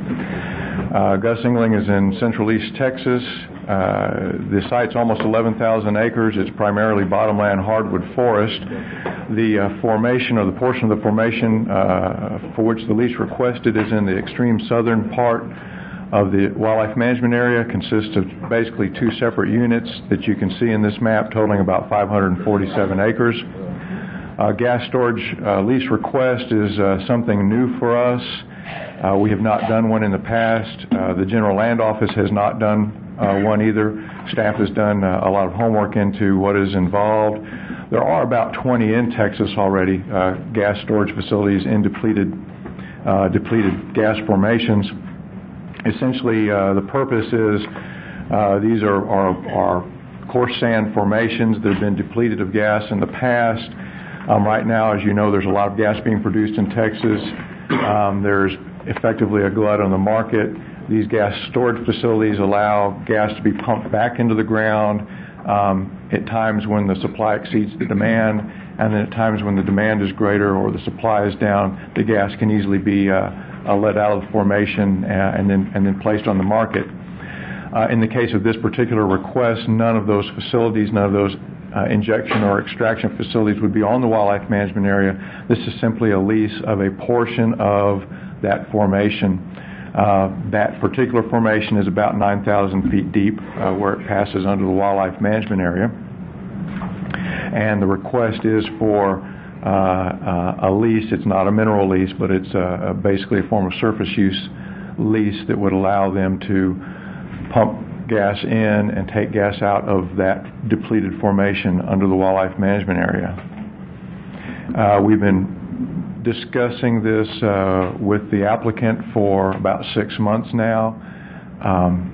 S3: Uh, Gus Engling is in Central East Texas. Uh, the site's almost eleven thousand acres. It's primarily bottomland hardwood forest. The uh, formation, or the portion of the formation uh, for which the lease requested, is in the extreme southern part of the wildlife management area. Consists of basically two separate units that you can see in this map, totaling about five hundred forty-seven acres. Uh, gas storage uh, lease request is uh, something new for us. Uh, we have not done one in the past. Uh, the General Land Office has not done uh, one either. Staff has done uh, a lot of homework into what is involved. There are about twenty in Texas already, uh, gas storage facilities in depleted, uh, depleted gas formations. Essentially, uh, the purpose is uh, these are, are, are coarse sand formations that have been depleted of gas in the past. Um, right now, as you know, there's a lot of gas being produced in Texas. Um, there's effectively a glut on the market. These gas storage facilities allow gas to be pumped back into the ground um, at times when the supply exceeds the demand, and then at times when the demand is greater or the supply is down, the gas can easily be uh, uh, let out of the formation uh, and then and then placed on the market. Uh, in the case of this particular request, none of those facilities, none of those uh, injection or extraction facilities would be on the wildlife management area. This is simply a lease of a portion of that formation. Uh, that particular formation is about nine thousand feet deep uh, where it passes under the wildlife management area. And the request is for uh, uh, a lease. It's not a mineral lease, but it's uh, basically a form of surface use lease that would allow them to pump gas in and take gas out of that depleted formation under the wildlife management area. Uh, we've been discussing this uh, with the applicant for about six months now. Um,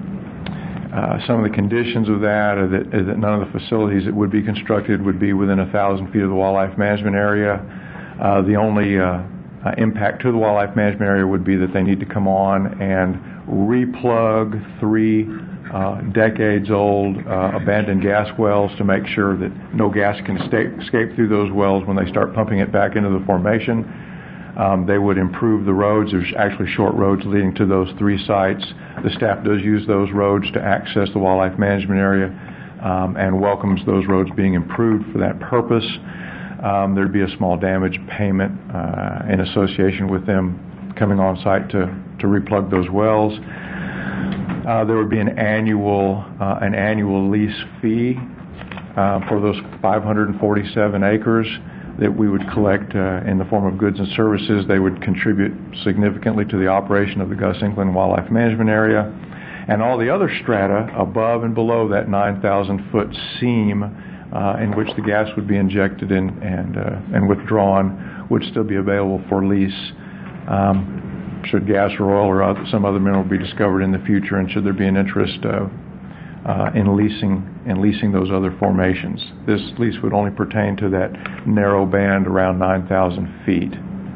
S3: uh, some of the conditions of that are that, are that none of the facilities that would be constructed would be within a thousand feet of the wildlife management area. Uh, the only uh, uh, impact to the wildlife management area would be that they need to come on and replug three uh, decades old uh, abandoned gas wells to make sure that no gas can escape, escape through those wells when they start pumping it back into the formation. Um, they would improve the roads. There's actually short roads leading to those three sites. The staff does use those roads to access the wildlife management area um, and welcomes those roads being improved for that purpose. Um, there'd be a small damage payment uh, in association with them coming on site to, to replug those wells. Uh, there would be an annual uh, an annual lease fee uh, for those five hundred forty-seven acres that we would collect uh, in the form of goods and services. They would contribute significantly to the operation of the Gus Engling Wildlife Management Area. And all the other strata above and below that nine thousand foot seam uh, in which the gas would be injected in and, uh, and withdrawn would still be available for lease. Um, should gas or oil or other, some other mineral be discovered in the future, and should there be an interest uh, uh, in leasing in leasing those other formations. This lease would only pertain to that narrow band around nine thousand feet.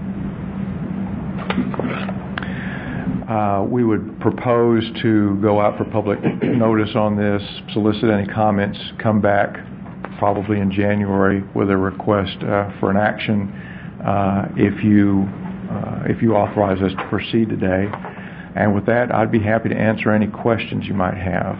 S3: Uh, we would propose to go out for public notice on this, solicit any comments, come back probably in January with a request uh, for an action uh, if you uh, if you authorize us to proceed today. And with that, I'd be happy to answer any questions you might have.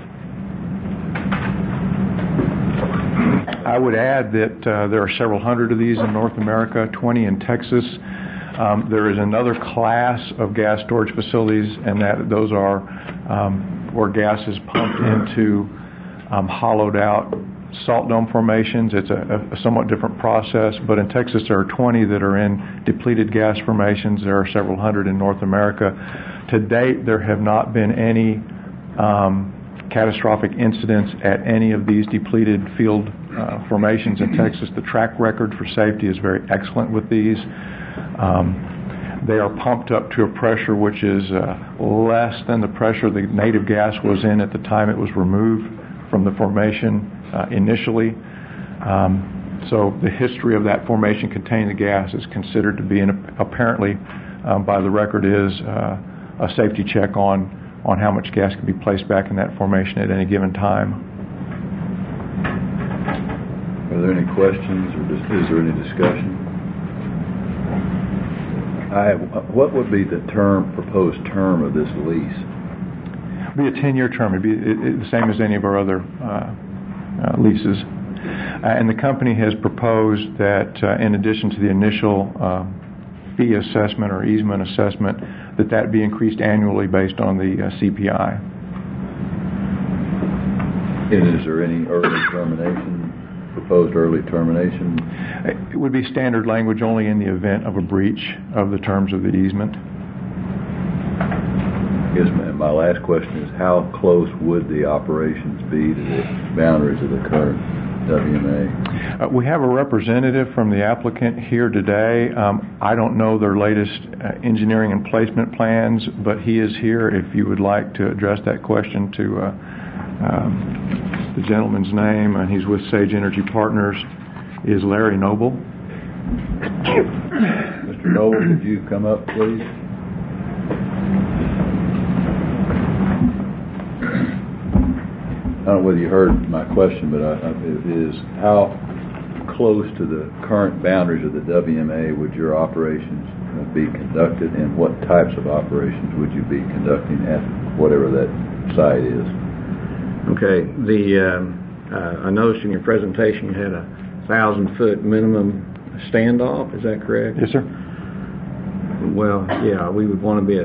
S3: I would add that uh, there are several hundred of these in North America, twenty in Texas. Um, there is another class of gas storage facilities, and that those are um, where gas is pumped into um, hollowed out salt dome formations. It's a, a somewhat different process, but in Texas there are twenty that are in depleted gas formations. There are several hundred in North America. To date, there have not been any um, catastrophic incidents at any of these depleted field uh, formations in Texas. The track record for safety is very excellent with these. Um, they are pumped up to a pressure which is uh, less than the pressure the native gas was in at the time it was removed from the formation uh, initially. Um, so the history of that formation containing the gas is considered to be, an, apparently um, by the record, is uh, a safety check on on how much gas can be placed back in that formation at any given time.
S4: Are there any questions, or just, is there any discussion? I have, what would be the term, proposed term of this lease?
S3: It'd be a ten-year term. It'd be it, it, the same as any of our other uh, uh, leases. Uh, and the company has proposed that uh, in addition to the initial uh, fee assessment or easement assessment, that that be increased annually based on the uh, C P I.
S4: And is there any early termination, proposed early termination?
S3: It would be standard language only in the event of a breach of the terms of the easement.
S4: Yes, ma'am. My last question is, how close would the operations be to the boundaries of the current W M A?
S3: Uh, we have a representative from the applicant here today. Um, I don't know their latest uh, engineering and placement plans, but he is here if you would like to address that question to uh, um, the gentleman's name. And he's with Sage Energy Partners, is Larry Noble.
S4: Mister Noble, could you come up, please? I don't know whether you heard my question, but I, I, it is how close to the current boundaries of the W M A would your operations be conducted, and what types of operations would you be conducting at whatever that site is?
S11: Okay. The um, uh, I noticed in your presentation you had a thousand foot minimum standoff. Is that correct?
S3: Yes, sir.
S11: Well, yeah, we would want to be at,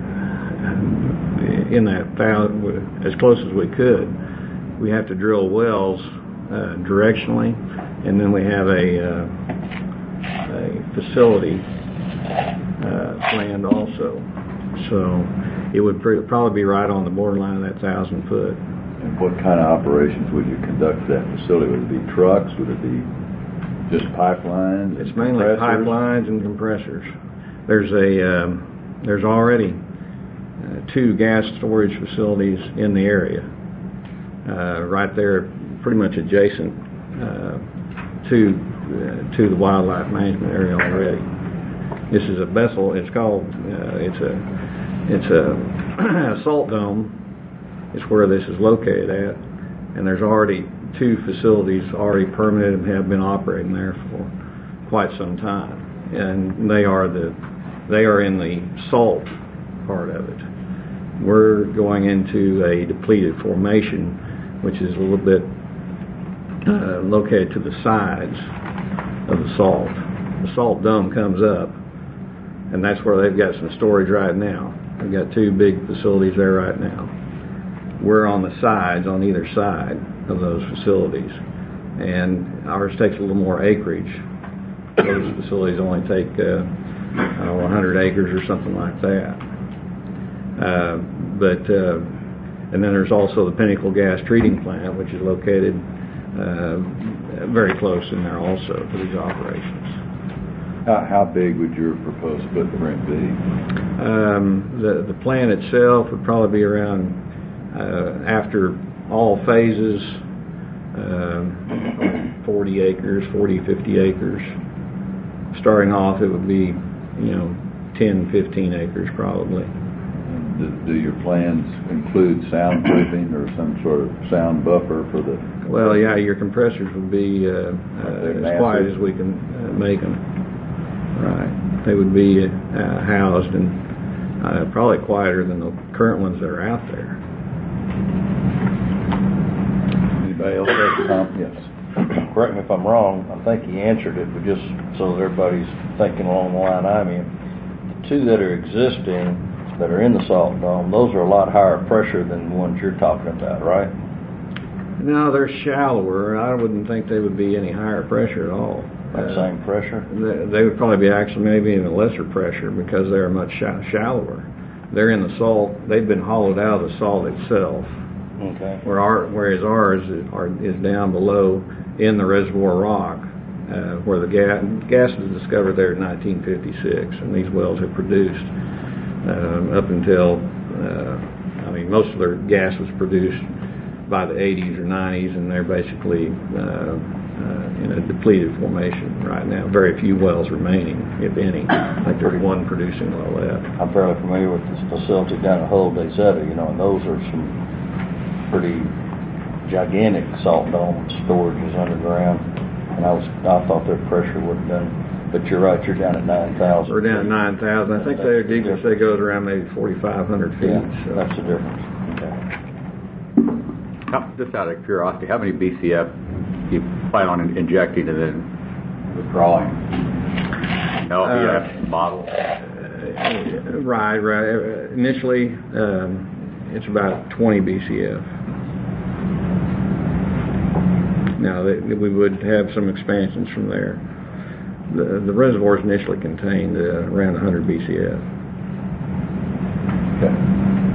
S11: uh, in that thousand, as close as we could. We have to drill wells uh, directionally, and then we have a, uh, a facility uh, planned also. So it would pr- probably be right on the borderline of that thousand foot.
S4: And what kind of operations would you conduct at that facility? Would it be trucks? Would it be just pipelines?
S11: It's mainly pipelines and compressors. There's a um, there's already uh, two gas storage facilities in the area. Uh, right there, pretty much adjacent uh, to uh, to the wildlife management area already. This is a vessel. It's called. Uh, it's a it's a salt dome. Is where this is located at, and there's already two facilities already permitted and have been operating there for quite some time, and they are the they are in the salt part of it. We're going into a depleted formation, which is a little bit uh, located to the sides of the salt. The salt dome comes up, and that's where they've got some storage right now. They've got two big facilities there right now. We're on the sides, on either side of those facilities, and ours takes a little more acreage. Those facilities only take, uh, I don't know, one hundred acres or something like that. Uh, but uh, and then there's also the Pinnacle Gas Treating Plant, which is located uh, very close in there also for these operations.
S4: How, how big would your proposed footprint be?
S11: Um, the, the plant itself would probably be around, uh, after all phases, uh, forty acres, forty, fifty acres. Starting off, it would be, you know, ten, fifteen acres probably.
S4: Do, do your plans include soundproofing or some sort of sound buffer for the...
S11: Well, yeah, your compressors would be uh, uh, as quiet as we can uh, make them. Right. They would be uh, housed and uh, probably quieter than the current ones that are out there.
S4: Anybody else have a comment? Yes.
S12: Correct me if I'm wrong, I think he answered it, but just so that everybody's thinking along the line I'm in. The two that are existing, that are in the salt dome, those are a lot higher pressure than the ones you're talking about, right?
S11: No, they're shallower. I wouldn't think they would be any higher pressure at all.
S12: That uh, same pressure?
S11: They, they would probably be actually maybe even lesser pressure because they're much sh- shallower. They're in the salt. They've been hollowed out of the salt itself.
S12: Okay.
S11: Where our, whereas ours is, are, is down below in the reservoir rock, uh, where the gas, gas was discovered there in nineteen fifty-six, and these wells have produced um, up until, uh, I mean, most of their gas was produced by the eighties or nineties, and they're basically uh, uh, in a depleted formation right now. Very few wells remaining, if any. I think there's one producing well left.
S12: I'm fairly familiar with this facility down at Hull de Zeta, you know, and those are some pretty gigantic salt dome storages underground. And I was, I thought their pressure would have done, but you're right, you're down at nine thousand.
S11: We're down at nine thousand. I think their deepest they goes around maybe forty-five hundred feet.
S12: Yeah,
S11: so.
S12: That's the difference. Okay.
S9: How, just out of curiosity, how many B C F do you plan on in, injecting and then withdrawing? L B F uh, model?
S11: Uh, right, right. Initially, um, it's about twenty B C F. Now, they, we would have some expansions from there. The, the reservoirs initially contained uh, around one hundred B C F.
S4: Okay.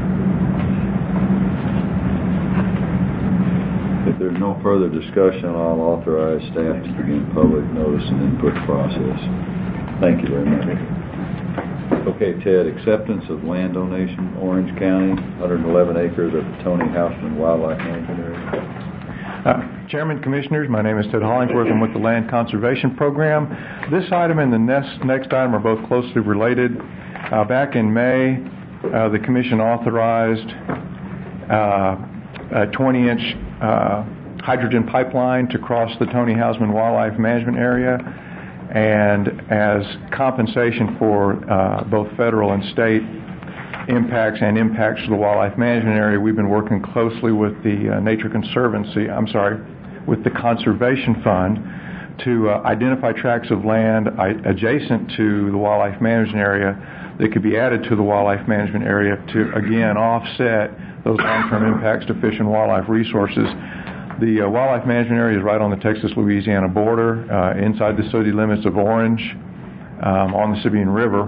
S4: If there's no further discussion, I'll authorize staff to begin public notice and input process. Thank you very much. Okay, Ted, acceptance of land donation, Orange County, one hundred eleven acres of the Tony Houseman Wildlife Management Area.
S3: Uh, Chairman, Commissioners, my name is Ted Hollingsworth. I'm with the Land Conservation Program. This item and the next, next item are both closely related. Uh, back in May, uh, the Commission authorized uh, a twenty-inch uh, hydrogen pipeline to cross the Tony Houseman Wildlife Management Area. And as compensation for uh, both federal and state impacts and impacts to the wildlife management area, we've been working closely with the uh, Nature Conservancy, I'm sorry, with the Conservation Fund to uh, identify tracts of land I- adjacent to the wildlife management area that could be added to the wildlife management area to, again, offset those long-term impacts to fish and wildlife resources. The uh, wildlife management area is right on the Texas-Louisiana border, uh, inside the city limits of Orange, um, on the Sabine River.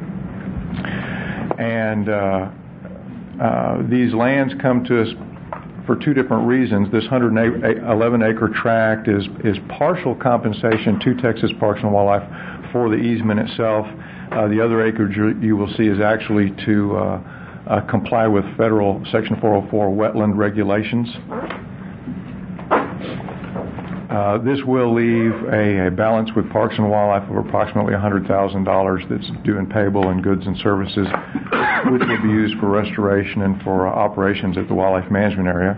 S3: And uh, uh, these lands come to us for two different reasons. This one hundred eleven acre tract is, is partial compensation to Texas Parks and Wildlife for the easement itself. Uh, the other acreage you will see is actually to uh, uh, comply with federal Section four oh four wetland regulations. Uh, this will leave a, a balance with Parks and Wildlife of approximately one hundred thousand dollars that's due and payable in goods and services, which will be used for restoration and for uh, operations at the wildlife management area.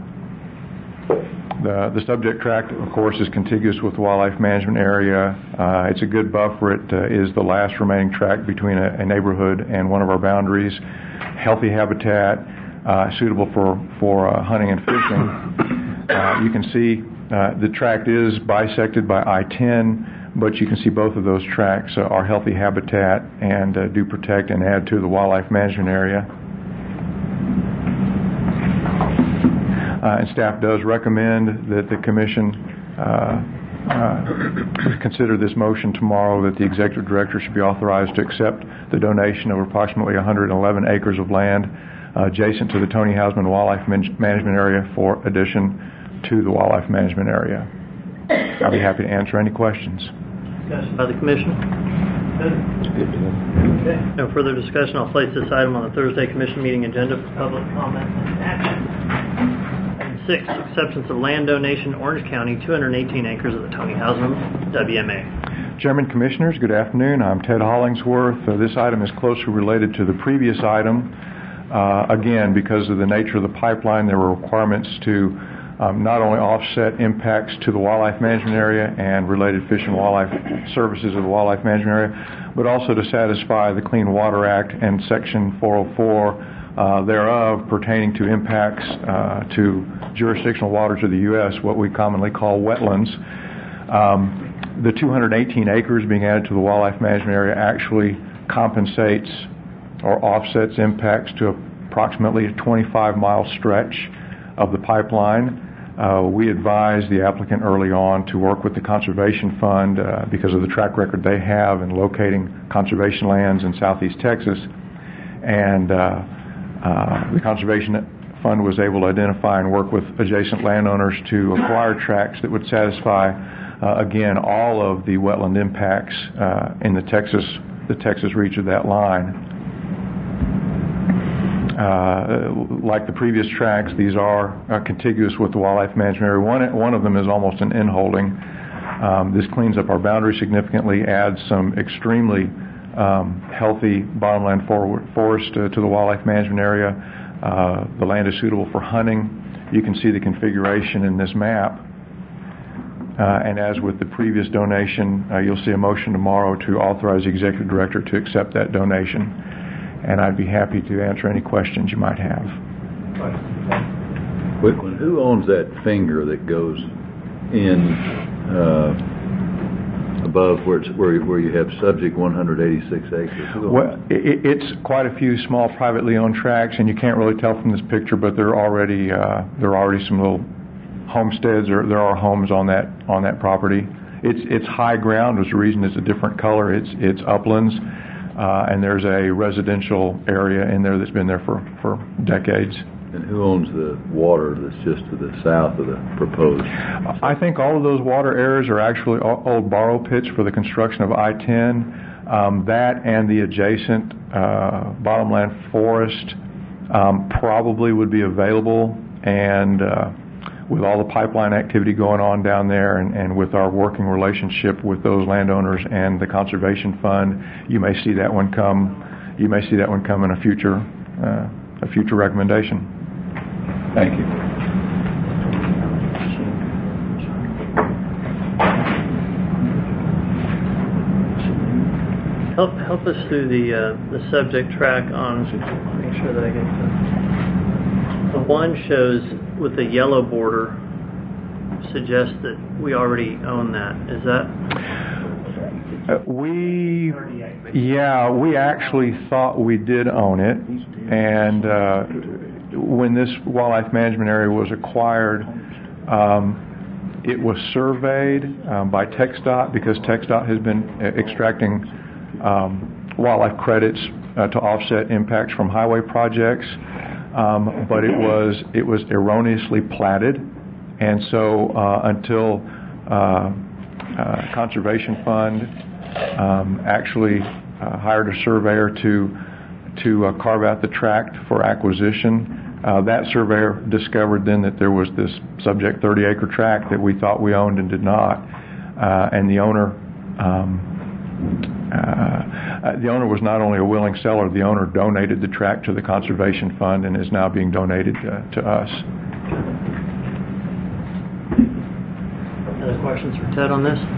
S3: The, the subject tract, of course, is contiguous with the wildlife management area. Uh, it's a good buffer. It uh, is the last remaining tract between a, a neighborhood and one of our boundaries. Healthy habitat, uh, suitable for, for uh, hunting and fishing. Uh, you can see Uh, the tract is bisected by I ten, but you can see both of those tracts uh, are healthy habitat and uh, do protect and add to the wildlife management area. Uh, and staff does recommend that the Commission uh, uh, consider this motion tomorrow, that the Executive Director should be authorized to accept the donation of approximately one hundred eleven acres of land uh, adjacent to the Tony Houseman Wildlife Man- Management Area for addition to the wildlife management area. I'll be happy to answer any questions.
S1: Discussion by the Commission? Good. Okay. No further discussion. I'll place this item on the Thursday Commission meeting agenda for public comment and action. Item six, acceptance of land donation, Orange County, two hundred eighteen acres of the Tony Houseman W M A.
S3: Chairman, Commissioners, good afternoon. I'm Ted Hollingsworth. Uh, this item is closely related to the previous item. Uh, again, because of the nature of the pipeline, there were requirements to Um, not only offset impacts to the wildlife management area and related fish and wildlife services of the wildlife management area, but also to satisfy the Clean Water Act and Section four oh four uh, thereof pertaining to impacts uh, to jurisdictional waters of the U S, what we commonly call wetlands. Um, the two hundred eighteen acres being added to the wildlife management area actually compensates or offsets impacts to approximately a twenty-five mile stretch of the pipeline. Uh, we advised the applicant early on to work with the Conservation Fund uh, because of the track record they have in locating conservation lands in southeast Texas. And uh, uh, the Conservation fund was able to identify and work with adjacent landowners to acquire tracts that would satisfy, uh, again, all of the wetland impacts uh, in the Texas, the Texas reach of that line. Uh, like the previous tracts, these are uh, contiguous with the wildlife management area. One, one of them is almost an in-holding. Um, this cleans up our boundary significantly, adds some extremely um, healthy bottomland for, forest uh, to the wildlife management area. Uh, the land is suitable for hunting. You can see the configuration in this map. Uh, and as with the previous donation, uh, you'll see a motion tomorrow to authorize the executive director to accept that donation. And I'd be happy to answer any questions you might have.
S4: Whitman, who owns that finger that goes in uh, above where it's where where you have subject one hundred eighty-six acres? Who owns
S3: well, it, it's quite a few small privately owned tracts, and you can't really tell from this picture, but there are already uh, there are already some little homesteads, or there are homes on that on that property. It's it's high ground. There's a reason it's a different color. It's it's uplands. Uh, and there's a residential area in there that's been there for, for decades.
S4: And who owns the water that's just to the south of the proposed?
S3: I think all of those water areas are actually old borrow pits for the construction of I ten. Um, that and the adjacent uh, bottomland forest um, probably would be available, and uh, with all the pipeline activity going on down there, and, and with our working relationship with those landowners and the conservation fund, you may see that one come. You may see that one come in a future, uh, a future recommendation.
S4: Thank you.
S1: Help help us through the uh, the subject track on. Make sure that I get the the one shows with the yellow border suggests that we already own that. Is that?
S3: Uh, we, yeah, we actually thought we did own it, and uh, when this wildlife management area was acquired, um, it was surveyed um, by TxDOT, because TxDOT has been extracting um, wildlife credits uh, to offset impacts from highway projects. Um, but it was it was erroneously platted, and so uh, until uh, uh, Conservation Fund um, actually uh, hired a surveyor to to uh, carve out the tract for acquisition, uh, that surveyor discovered then that there was this subject thirty acre tract that we thought we owned and did not, uh, and the owner. Um, Uh, the owner was not only a willing seller, the owner donated the tract to the Conservation Fund and is now being donated uh, to us.
S1: Other questions for Ted on this?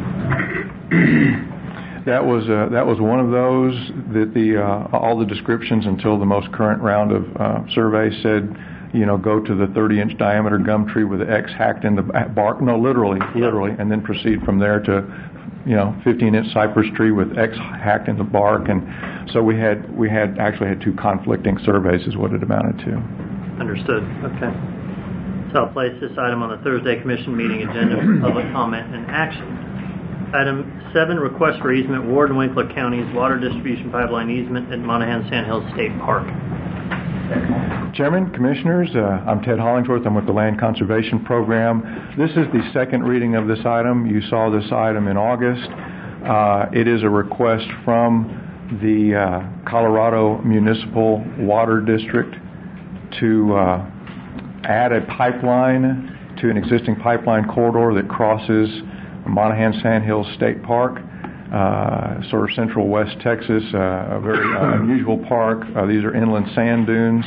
S3: That was uh, that was one of those that the uh, all the descriptions until the most current round of uh, surveys said, you know, go to the thirty inch diameter gum tree with the X hacked in the bark. No, literally, literally, and then proceed from there to, you know, fifteen inch cypress tree with X hacked in the bark. And so we had we had actually had two conflicting surveys is what it amounted to.
S1: Understood. Okay. So I'll place this item on the Thursday Commission meeting agenda for public comment and action. Item seven, request for easement, Ward and Winkler County's water distribution pipeline easement at Monahans Sandhills State Park.
S3: Chairman, Commissioners, uh, I'm Ted Hollingsworth. I'm with the Land Conservation Program. This is the second reading of this item. You saw this item in August. Uh, it is a request from the uh, Colorado Municipal Water District to uh, add a pipeline to an existing pipeline corridor that crosses Monahans Sandhills State Park, uh, sort of central west Texas, uh, a very uh, unusual park. Uh, these are inland sand dunes.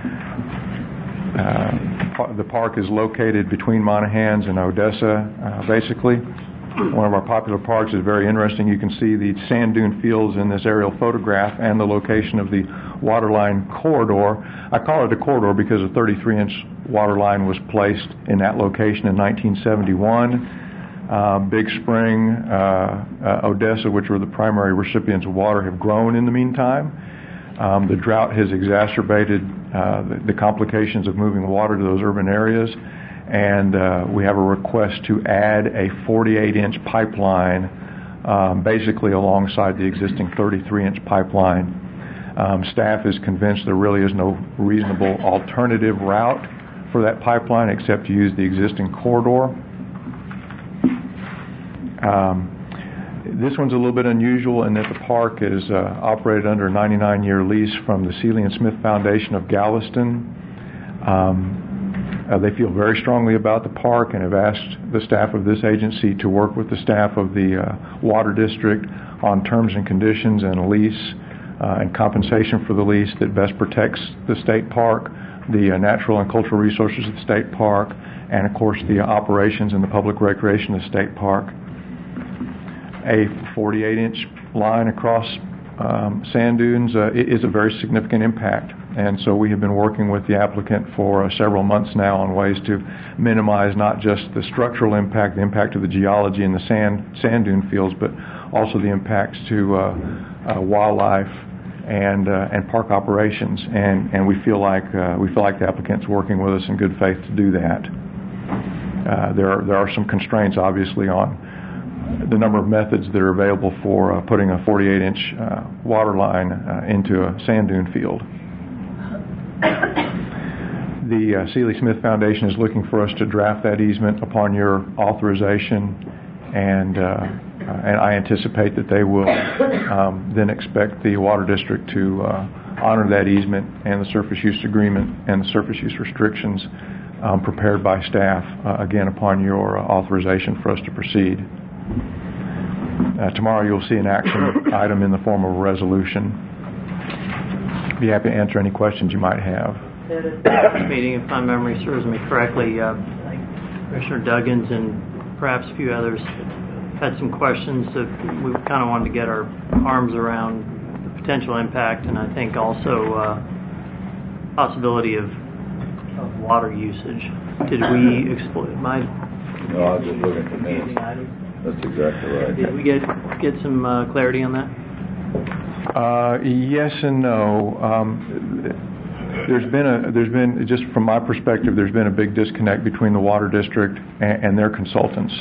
S3: Uh, the park is located between Monahans and Odessa, uh, basically. One of our popular parks is very interesting. You can see the sand dune fields in this aerial photograph and the location of the waterline corridor. I call it a corridor because a thirty-three inch water line was placed in that location in nineteen seventy-one. Uh, Big Spring, uh, uh, Odessa, which were the primary recipients of water, have grown in the meantime. Um, the drought has exacerbated uh, the, the complications of moving water to those urban areas, and uh, we have a request to add a forty-eight inch pipeline um, basically alongside the existing thirty-three inch pipeline. Um, staff is convinced there really is no reasonable alternative route for that pipeline except to use the existing corridor. Um, this one's a little bit unusual in that the park is uh, operated under a ninety-nine year lease from the Seeley and Smith Foundation of Galveston. Um, uh, they feel very strongly about the park and have asked the staff of this agency to work with the staff of the uh, Water District on terms and conditions and a lease uh, and compensation for the lease that best protects the state park, the uh, natural and cultural resources of the state park, and of course the operations and the public recreation of the state park. A forty-eight inch line across um, sand dunes uh, is a very significant impact, and so we have been working with the applicant for uh, several months now on ways to minimize not just the structural impact, the impact of the geology in the sand sand dune fields, but also the impacts to uh, uh, wildlife and uh, and park operations. And and we feel like uh, we feel like the applicant's working with us in good faith to do that. Uh, there are there are some constraints, obviously, on the number of methods that are available for uh, putting a forty-eight inch uh, water line uh, into a sand dune field. The uh, Seeley Smith Foundation is looking for us to draft that easement upon your authorization, and uh, uh, and I anticipate that they will um, then expect the Water District to uh, honor that easement and the surface use agreement and the surface use restrictions um, prepared by staff, uh, again, upon your uh, authorization for us to proceed. Uh, tomorrow you'll see an action item in the form of a resolution. Be happy to answer any questions you might have.
S1: At this meeting, if my memory serves me correctly, uh, Commissioner Duggins and perhaps a few others had some questions that we kind of wanted to get our arms around the potential impact, and I think also uh, possibility of, of water usage. Did we exploit my?
S4: No, I was just looking for minutes. That's exactly right.
S1: Did we get get some uh, clarity on that?
S3: Uh, yes and no. Um, there's been a there's been just from my perspective, there's been a big disconnect between the Water District and, and their consultants.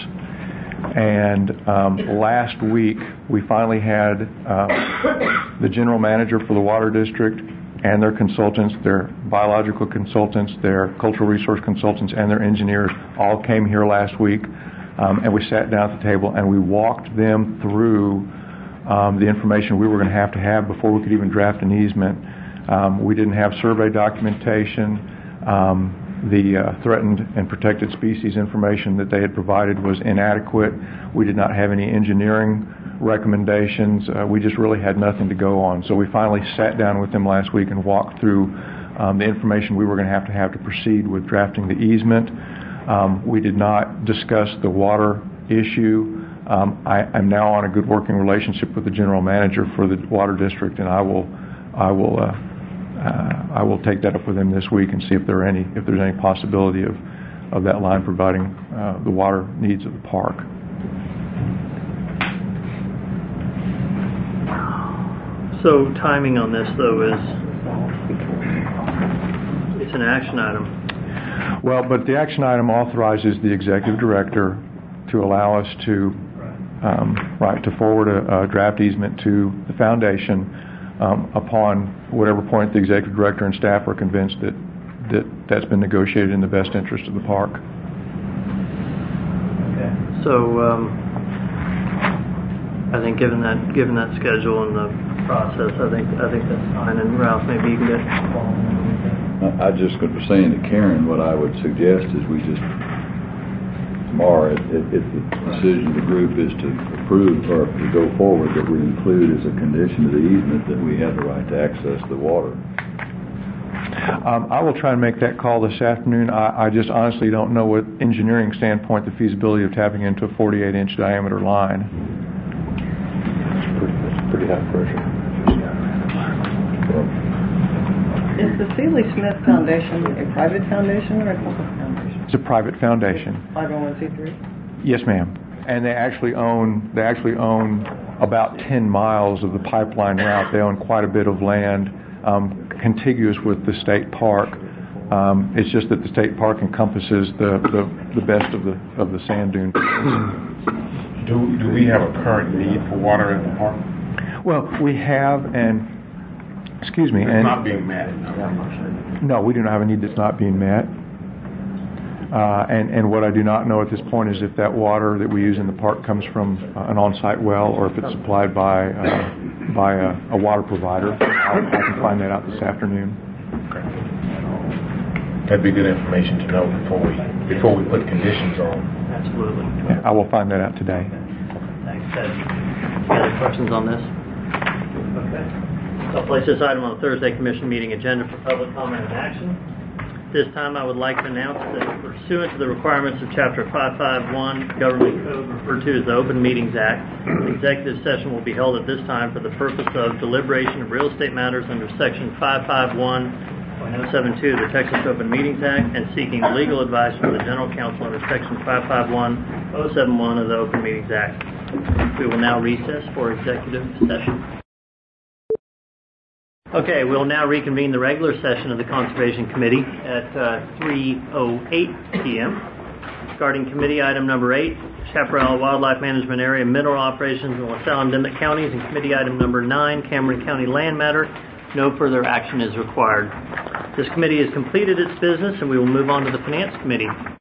S3: And um, last week we finally had uh, the general manager for the Water District and their consultants, their biological consultants, their cultural resource consultants, and their engineers all came here last week. Um, and we sat down at the table and we walked them through um, the information we were going to have to have before we could even draft an easement. Um, we didn't have survey documentation. Um, the uh, threatened and protected species information that they had provided was inadequate. We did not have any engineering recommendations. Uh, we just really had nothing to go on. So we finally sat down with them last week and walked through um, the information we were going to have to have to proceed with drafting the easement. Um, we did not discuss the water issue. Um, I, I'm now on a good working relationship with the general manager for the Water District, and I will, I will, uh, uh, I will take that up with him this week and see if there are any, if there's any possibility of, of that line providing uh, the water needs of the park.
S1: So timing on this, though, is it's an action item.
S3: Well, but the action item authorizes the executive director to allow us to, um, right, to forward a, a draft easement to the foundation um, upon whatever point the executive director and staff are convinced that, that that's been negotiated in the best interest of the park.
S1: Okay. So, um, I think given that given that schedule and the process, I think I think that's fine. And Ralph, maybe you can get involved.
S4: I just was saying to Karen, what I would suggest is we just, tomorrow, if, if the decision of the group is to approve or to go forward, that we include as a condition of the easement that we have the right to access the water.
S3: Um, I will try and make that call this afternoon. I, I just honestly don't know what engineering standpoint the feasibility of tapping into a forty-eight inch diameter line.
S12: It's pretty, it's pretty high pressure.
S7: Is the Seeley Smith Foundation a private foundation or a public foundation?
S3: It's a private foundation.
S7: five oh one c three?
S3: Yes, ma'am. And they actually own they actually own about ten miles of the pipeline route. They own quite a bit of land um, contiguous with the state park. Um, it's just that the state park encompasses the, the, the best of the of the sand dune.
S6: Do do we have a current need for water in the park?
S3: Well, we have, and
S8: Excuse me.
S6: It's
S8: and
S6: not being met. No.
S8: No, we do not have a need that's not being met. Uh, and, and what I do not know at this point is if that water that we use in the park comes from uh, an on-site well or if it's supplied by uh, by a, a water provider. I'll, I can find that out this afternoon.
S6: Okay. That'd be good information to know before we before we put conditions on.
S1: Absolutely.
S8: Yeah, I will find that out today.
S1: Thanks, Ted. Any other questions on this? Okay. I'll place this item on the Thursday Commission meeting agenda for public comment and action. This time I would like to announce that pursuant to the requirements of Chapter five fifty-one Government Code referred to as the Open Meetings Act, an executive session will be held at this time for the purpose of deliberation of real estate matters under Section five fifty-one point oh seven two of the Texas Open Meetings Act and seeking legal advice from the General Counsel under Section five fifty-one point oh seven one of the Open Meetings Act. We will now recess for executive session. Okay, we'll now reconvene the regular session of the Conservation Committee at uh, three oh eight p.m. Regarding committee item number eight, Chaparral Wildlife Management Area Mineral Operations in LaSalle and Dimmitt Counties, and committee item number nine, Cameron County Land Matter. No further action is required. This committee has completed its business, and we will move on to the Finance Committee.